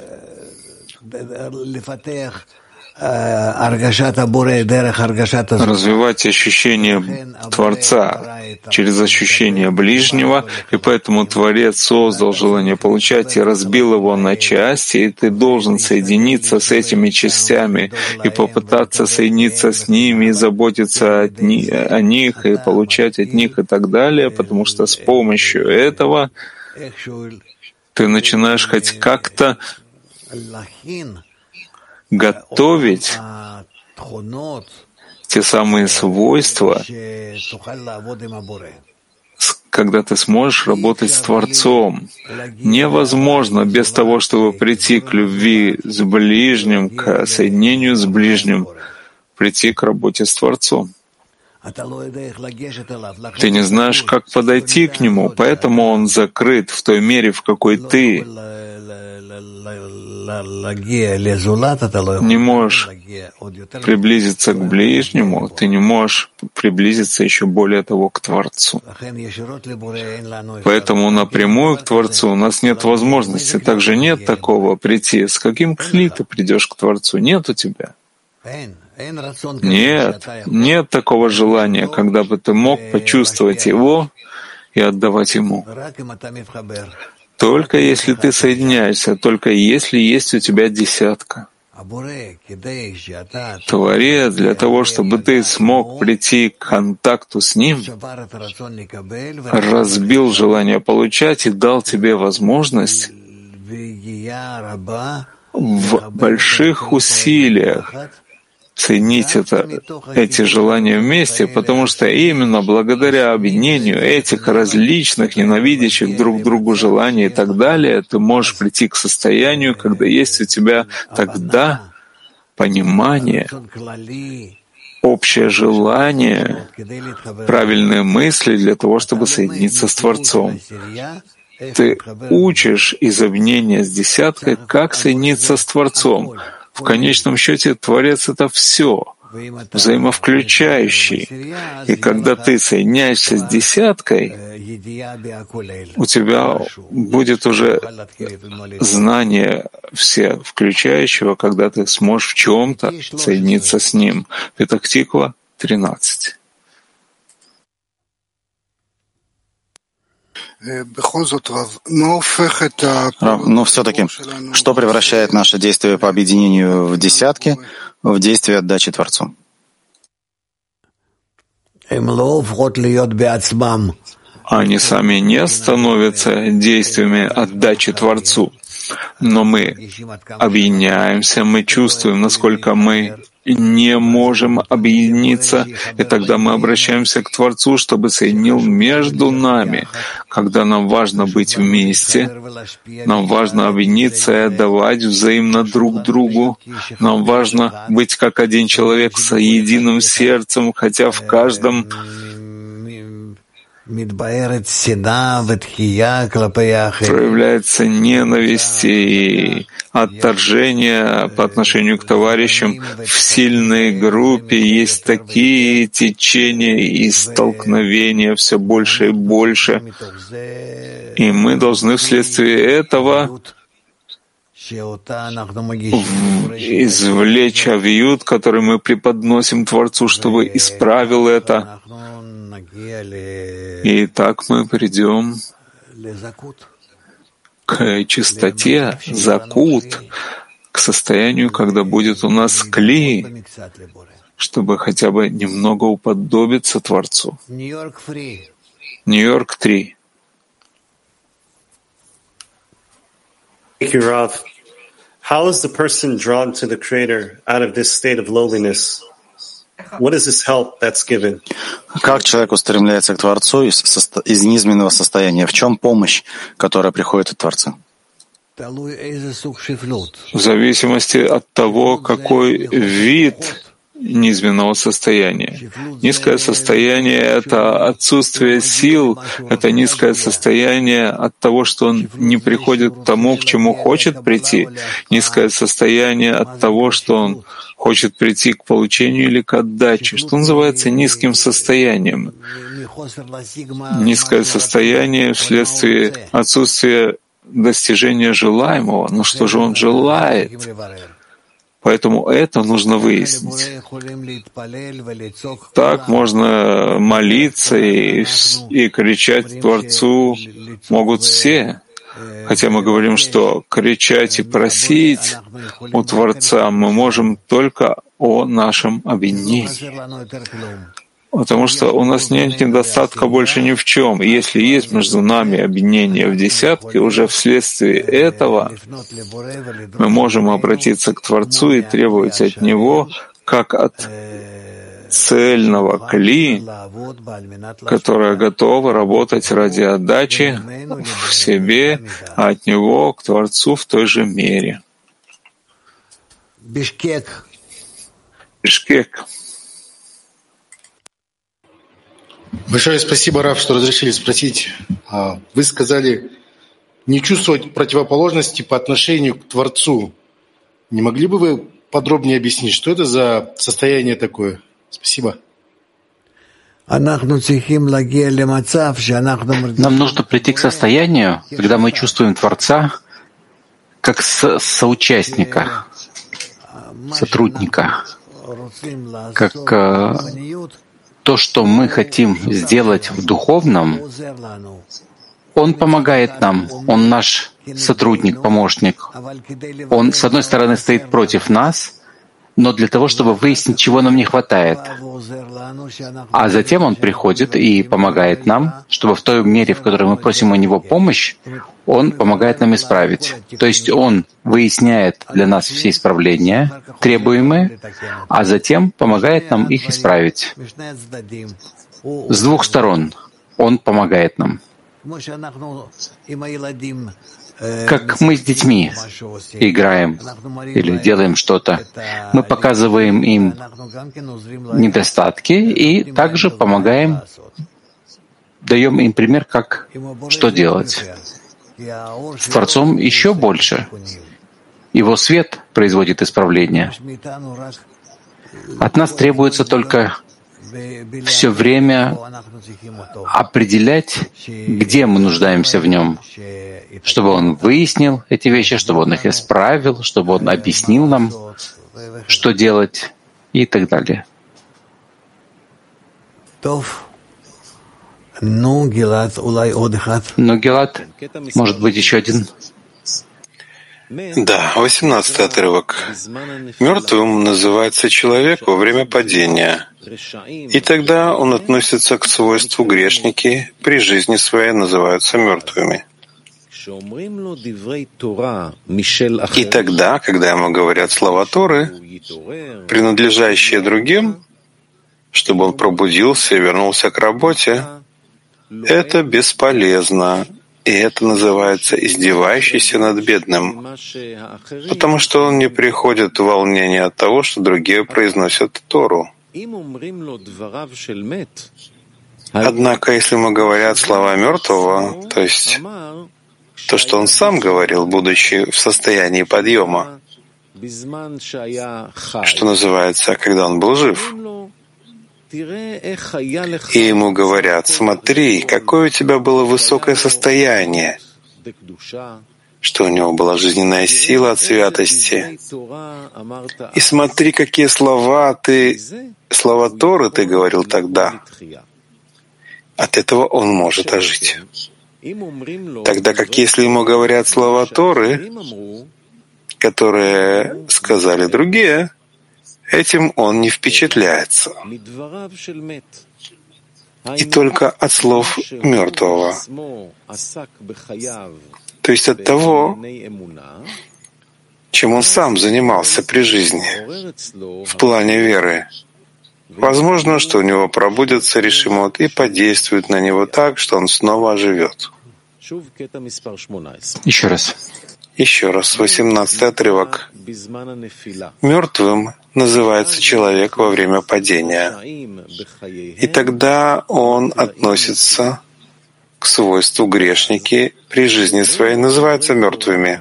Speaker 1: развивать ощущение Творца через ощущение ближнего, и поэтому Творец создал желание получать и разбил его на части, и ты должен соединиться с этими частями и попытаться соединиться с ними и заботиться от ни- о них и получать от них и так далее, потому что с помощью этого ты начинаешь хоть как-то готовить те самые свойства, когда ты сможешь работать с Творцом. Невозможно без того, чтобы прийти к любви с ближним, к соединению с ближним, прийти к работе с Творцом. Ты не знаешь, как подойти к нему, поэтому он закрыт в той мере, в какой ты не можешь приблизиться к ближнему, ты не можешь приблизиться еще более того к Творцу. Поэтому напрямую к Творцу у нас нет возможности. Также нет такого прийти. С каким кли ты придешь к Творцу? Нет у тебя. Нет, нет такого желания, когда бы ты мог почувствовать его и отдавать ему. Только если ты соединяешься, только если есть у тебя десятка. Творец, для того, чтобы ты смог прийти к контакту с ним, разбил желание получать и дал тебе возможность в больших усилиях соединить это, эти желания вместе, потому что именно благодаря объединению этих различных, ненавидящих друг другу желаний и так далее, ты можешь прийти к состоянию, когда есть у тебя тогда понимание, общее желание, правильные мысли для того, чтобы соединиться с Творцом. Ты учишь из объединения с десяткой, как соединиться с Творцом. В конечном счете Творец — это все, взаимовключающий. И когда ты соединяешься с десяткой, у тебя будет уже знание все включающего, когда ты сможешь в чем-то соединиться с ним. Петах Тиква, тринадцать.
Speaker 2: Но все-таки, что превращает наше действие по объединению в десятки в действие отдачи Творцу?
Speaker 1: Они сами не становятся действиями отдачи Творцу. Но мы объединяемся, мы чувствуем, насколько мы не можем объединиться, и тогда мы обращаемся к Творцу, чтобы соединил между нами. Когда нам важно быть вместе, нам важно объединиться и отдавать взаимно друг другу, нам важно быть как один человек с единым сердцем, хотя в каждом проявляется ненависть и отторжение по отношению к товарищам. В сильной группе есть такие течения и столкновения все больше и больше. И мы должны вследствие этого извлечь авиют, который мы преподносим Творцу, чтобы исправил это. И так мы придем к чистоте, закут, к состоянию, когда будет у нас кли, чтобы хотя бы немного уподобиться Творцу. Нью-Йорк три.
Speaker 13: Thank you, Rav. How is the person drawn to the Creator out of this state of lowliness? What is this help that's given?
Speaker 2: Как человек устремляется к Творцу из, состо... из низменного состояния? В чем помощь, которая приходит от Творца?
Speaker 1: В зависимости от того, какой вид низменного состояния. Низкое состояние — это отсутствие сил, это низкое состояние от того, что он не приходит к тому, к чему хочет прийти. Низкое состояние от того, что он хочет прийти к получению или к отдаче, что называется низким состоянием. Низкое состояние вследствие отсутствия достижения желаемого. Но что же он желает? Поэтому это нужно выяснить. Так можно молиться и, и кричать Творцу могут все. Хотя мы говорим, что кричать и просить у Творца мы можем только о нашем объединении. Потому что у нас нет недостатка больше ни в чем. И если есть между нами объединение в десятке, уже вследствие этого мы можем обратиться к Творцу и требовать от Него, как от цельного кли, которое готово работать ради отдачи в себе, а от Него к Творцу в той же мере. Бишкек.
Speaker 14: Большое спасибо, Рав, что разрешили спросить. Вы сказали не чувствовать противоположности по отношению к Творцу. Не могли бы вы подробнее объяснить, что это за состояние такое? Спасибо.
Speaker 9: Нам
Speaker 15: нужно прийти к состоянию, когда мы чувствуем Творца как со- соучастника, сотрудника, как э, то, что мы хотим сделать в духовном, Он помогает нам, Он наш сотрудник, помощник. Он, с одной стороны, стоит против нас, но для того, чтобы выяснить, чего нам не хватает. А затем Он приходит и помогает нам, чтобы в той мере, в которой мы просим у Него помощь, Он помогает нам исправить. То есть Он выясняет для нас все исправления, требуемые, а затем помогает нам их исправить. С двух сторон Он помогает нам. Как мы с детьми играем или делаем что-то, мы показываем им недостатки и также помогаем, даем им пример, как что делать. С Творцом еще больше. Его свет производит исправление. От нас требуется только все время определять, где мы нуждаемся в Нем, чтобы Он выяснил эти вещи, чтобы Он их исправил, чтобы Он объяснил нам, что делать и так далее. Ну, Гилад, может быть, еще один?
Speaker 16: Да, восемнадцатый отрывок. Мертвым называется человек во время падения, и тогда он относится к свойству грешники, при жизни своей называются мертвыми. И тогда, когда ему говорят слова Торы, принадлежащие другим, чтобы он пробудился и вернулся к работе, это бесполезно. И это называется издевающийся над бедным, потому что он не приходит в волнение от того, что другие произносят Тору. Однако, если ему говорят слова мертвого, то есть то, что он сам говорил, будучи в состоянии подъема, что называется, когда он был жив, и ему говорят: смотри, какое у тебя было высокое состояние, что у него была жизненная сила от святости. И смотри, какие слова ты, слова Торы ты говорил тогда. От этого он может ожить. Тогда как если ему говорят слова Торы, которые сказали другие, этим он не впечатляется. И только от слов мертвого. То есть от того, чем он сам занимался при жизни, в плане веры. Возможно, что у него пробудется решимот и подействует на него так, что он снова оживет.
Speaker 15: Еще раз.
Speaker 16: Еще раз, восемнадцатый отрывок. Мертвым называется человек во время падения. И тогда он относится к свойству грешники при жизни своей, называются мертвыми.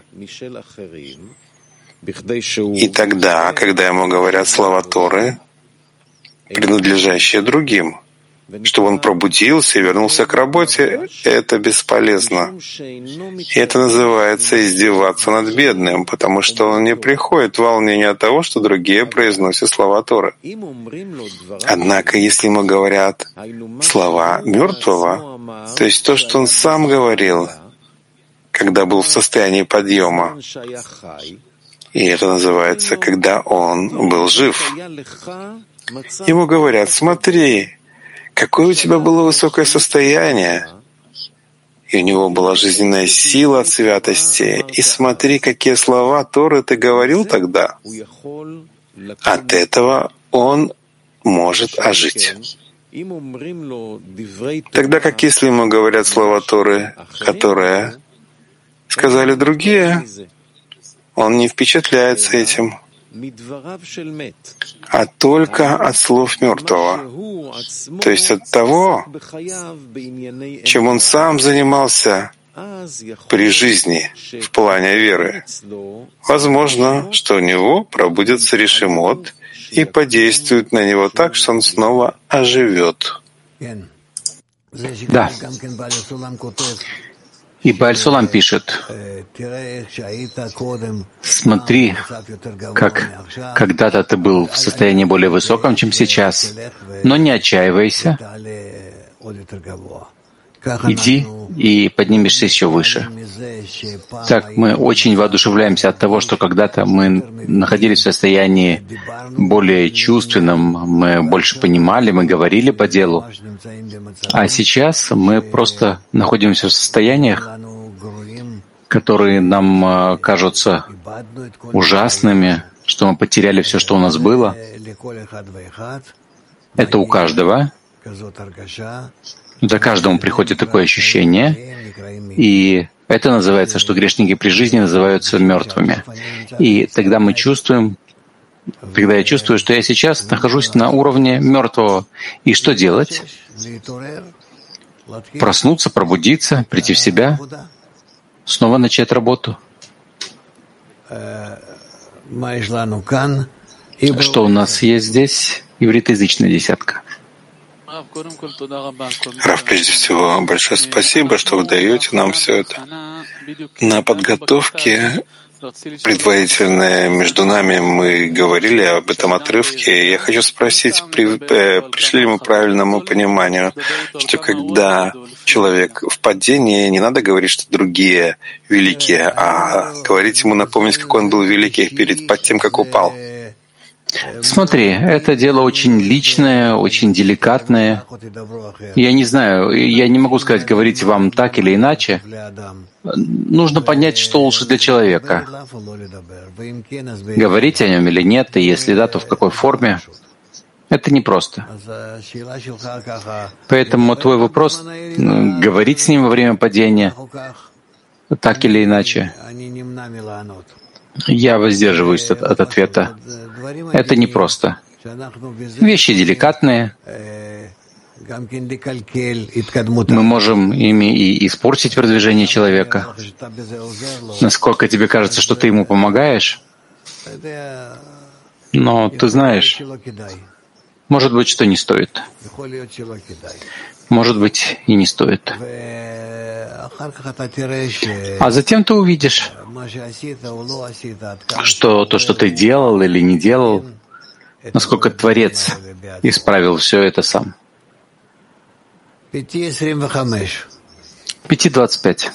Speaker 16: И тогда, когда ему говорят слова Торы, принадлежащие другим, чтобы он пробудился и вернулся к работе, это бесполезно. И это называется издеваться над бедным, потому что он не приходит в волнение от того, что другие произносят слова Торы. Однако, если ему говорят слова мертвого, то есть то, что он сам говорил, когда был в состоянии подъема, и это называется, когда он был жив, ему говорят: смотри, какое у тебя было высокое состояние, и у него была жизненная сила от святости, и смотри, какие слова Торы ты говорил тогда. От этого он может ожить. Тогда как если ему говорят слова Торы, которые сказали другие, он не впечатляется этим, а только от слов мертвого, то есть от того, чем он сам занимался при жизни в плане веры. Возможно, что у него пробудется решимот и подействует на него так, что он снова оживет.
Speaker 15: Да. И Бааль Сулам пишет: смотри, как когда-то ты был в состоянии более высоком, чем сейчас, но не отчаивайся, иди и поднимешься еще выше. Так мы очень воодушевляемся от того, что когда-то мы находились в состоянии более чувственном, мы больше понимали, мы говорили по делу, а сейчас мы просто находимся в состояниях, которые нам кажутся ужасными, что мы потеряли все, что у нас было. Это у каждого. За каждому приходит такое ощущение, и это называется, что грешники при жизни называются мертвыми. И тогда мы чувствуем, тогда я чувствую, что я сейчас нахожусь на уровне мертвого. И что делать? Проснуться, пробудиться, прийти в себя, снова начать работу. Что у нас есть здесь? Ивритоязычная десятка.
Speaker 16: Рав, прежде всего, большое спасибо, что вы даете нам все это. На подготовке предварительной между нами мы говорили об этом отрывке. Я хочу спросить, при, э, пришли ли мы к правильному пониманию, что когда человек в падении, не надо говорить, что другие великие, а говорить ему, напомнить, какой он был великий перед под тем, как упал.
Speaker 15: Смотри, это дело очень личное, очень деликатное. Я не знаю, я не могу сказать, говорите вам так или иначе. Нужно понять, что лучше для человека. Говорить о нем или нет, и если да, то в какой форме. Это непросто. Поэтому твой вопрос — говорить с ним во время падения, так или иначе. Я воздерживаюсь от, от ответа. Это непросто. Вещи деликатные. Мы можем ими и испортить продвижение человека. Насколько тебе кажется, что ты ему помогаешь? Но ты знаешь, может быть, что не стоит. Может быть, и не стоит. А затем ты увидишь, что то, что ты делал или не делал, насколько Творец исправил все это сам. пять двадцать пять.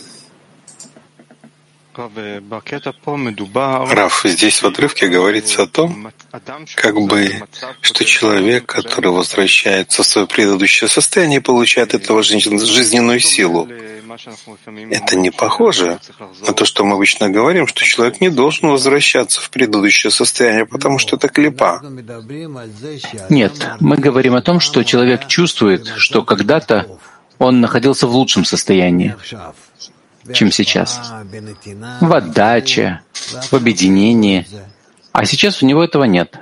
Speaker 16: Рав, здесь в отрывке говорится о том, как бы, что человек, который возвращается в свое предыдущее состояние, получает от этого жизненную силу. Это не похоже на то, что мы обычно говорим, что человек не должен возвращаться в предыдущее состояние, потому что это клипа.
Speaker 15: Нет, мы говорим о том, что человек чувствует, что когда-то он находился в лучшем состоянии, чем сейчас. В отдаче, в объединении. А сейчас у него этого нет.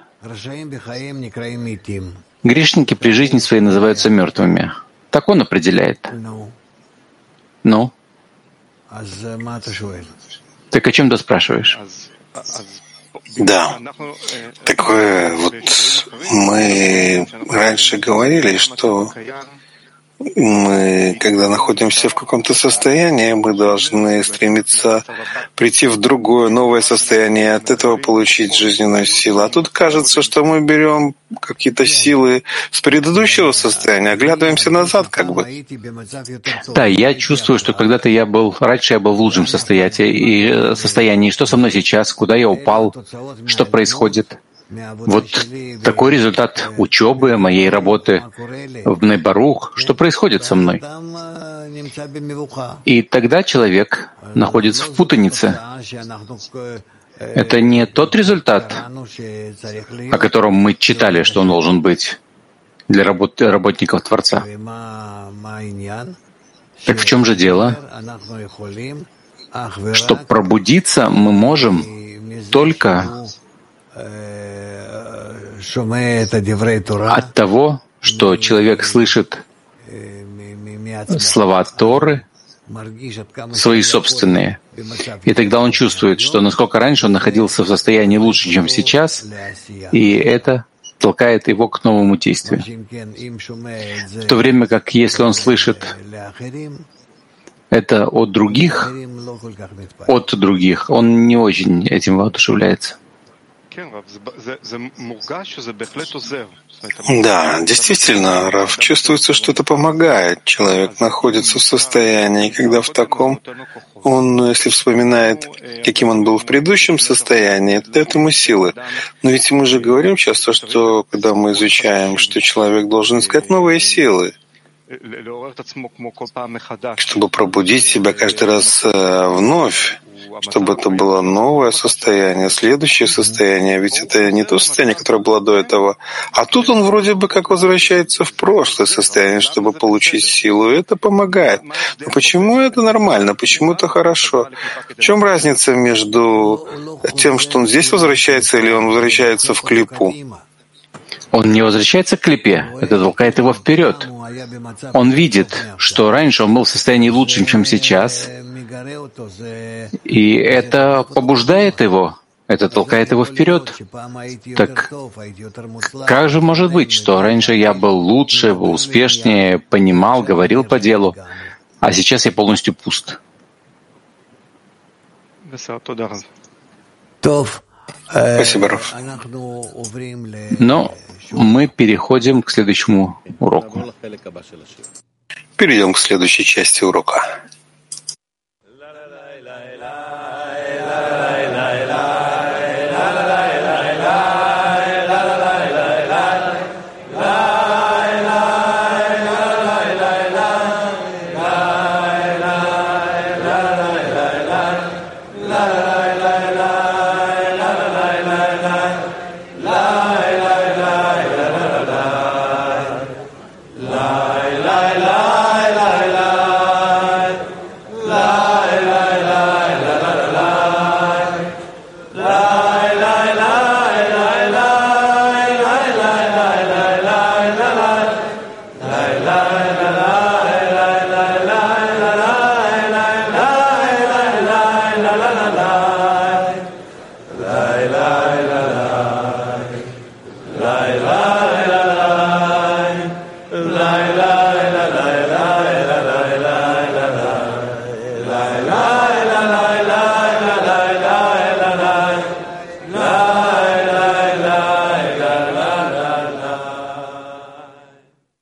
Speaker 15: Грешники при жизни своей называются мертвыми. Так он определяет. Ну? Так о чем ты спрашиваешь?
Speaker 16: Да. Такое вот мы раньше говорили, что мы, когда находимся в каком-то состоянии, мы должны стремиться прийти в другое, новое состояние, от этого получить жизненную силу. А тут кажется, что мы берем какие-то силы с предыдущего состояния, оглядываемся назад как бы.
Speaker 15: Да, я чувствую, что когда-то я был, раньше я был в лучшем состоянии, и состоянии, что со мной сейчас, куда я упал, что происходит. Вот такой результат учебы, моей работы в Бней Барух, что происходит со мной. И тогда человек находится в путанице. Это не тот результат, о котором мы читали, что он должен быть для работ- работников Творца. Так в чем же дело? Что пробудиться мы можем только от того, что человек слышит слова Торы, свои собственные, и тогда он чувствует, что насколько раньше он находился в состоянии лучше, чем сейчас, и это толкает его к новому действию. В то время как если он слышит это от других, от других, он не очень этим воодушевляется.
Speaker 16: Да, действительно, Рав, чувствуется, что это помогает. Человек находится в состоянии, когда в таком, он, если вспоминает, каким он был в предыдущем состоянии, это дает ему силы. Но ведь мы же говорим часто, что когда мы изучаем, что человек должен искать новые силы, чтобы пробудить себя каждый раз вновь, чтобы это было новое состояние, следующее состояние, ведь это не то состояние, которое было до этого, а тут он вроде бы как возвращается в прошлое состояние, чтобы получить силу, и это помогает. Но почему это нормально, почему это хорошо? В чем разница между тем, что он здесь возвращается, или он возвращается в клипу?
Speaker 15: Он не возвращается к клипе, это толкает его вперед. Он видит, что раньше он был в состоянии лучшим, чем сейчас, и это побуждает его, это толкает его вперед. Так как же может быть, что раньше я был лучше, был успешнее, понимал, говорил по делу, а сейчас я полностью пуст?
Speaker 16: Спасибо, Рав.
Speaker 15: Но мы переходим к следующему уроку.
Speaker 16: Перейдем к следующей части урока.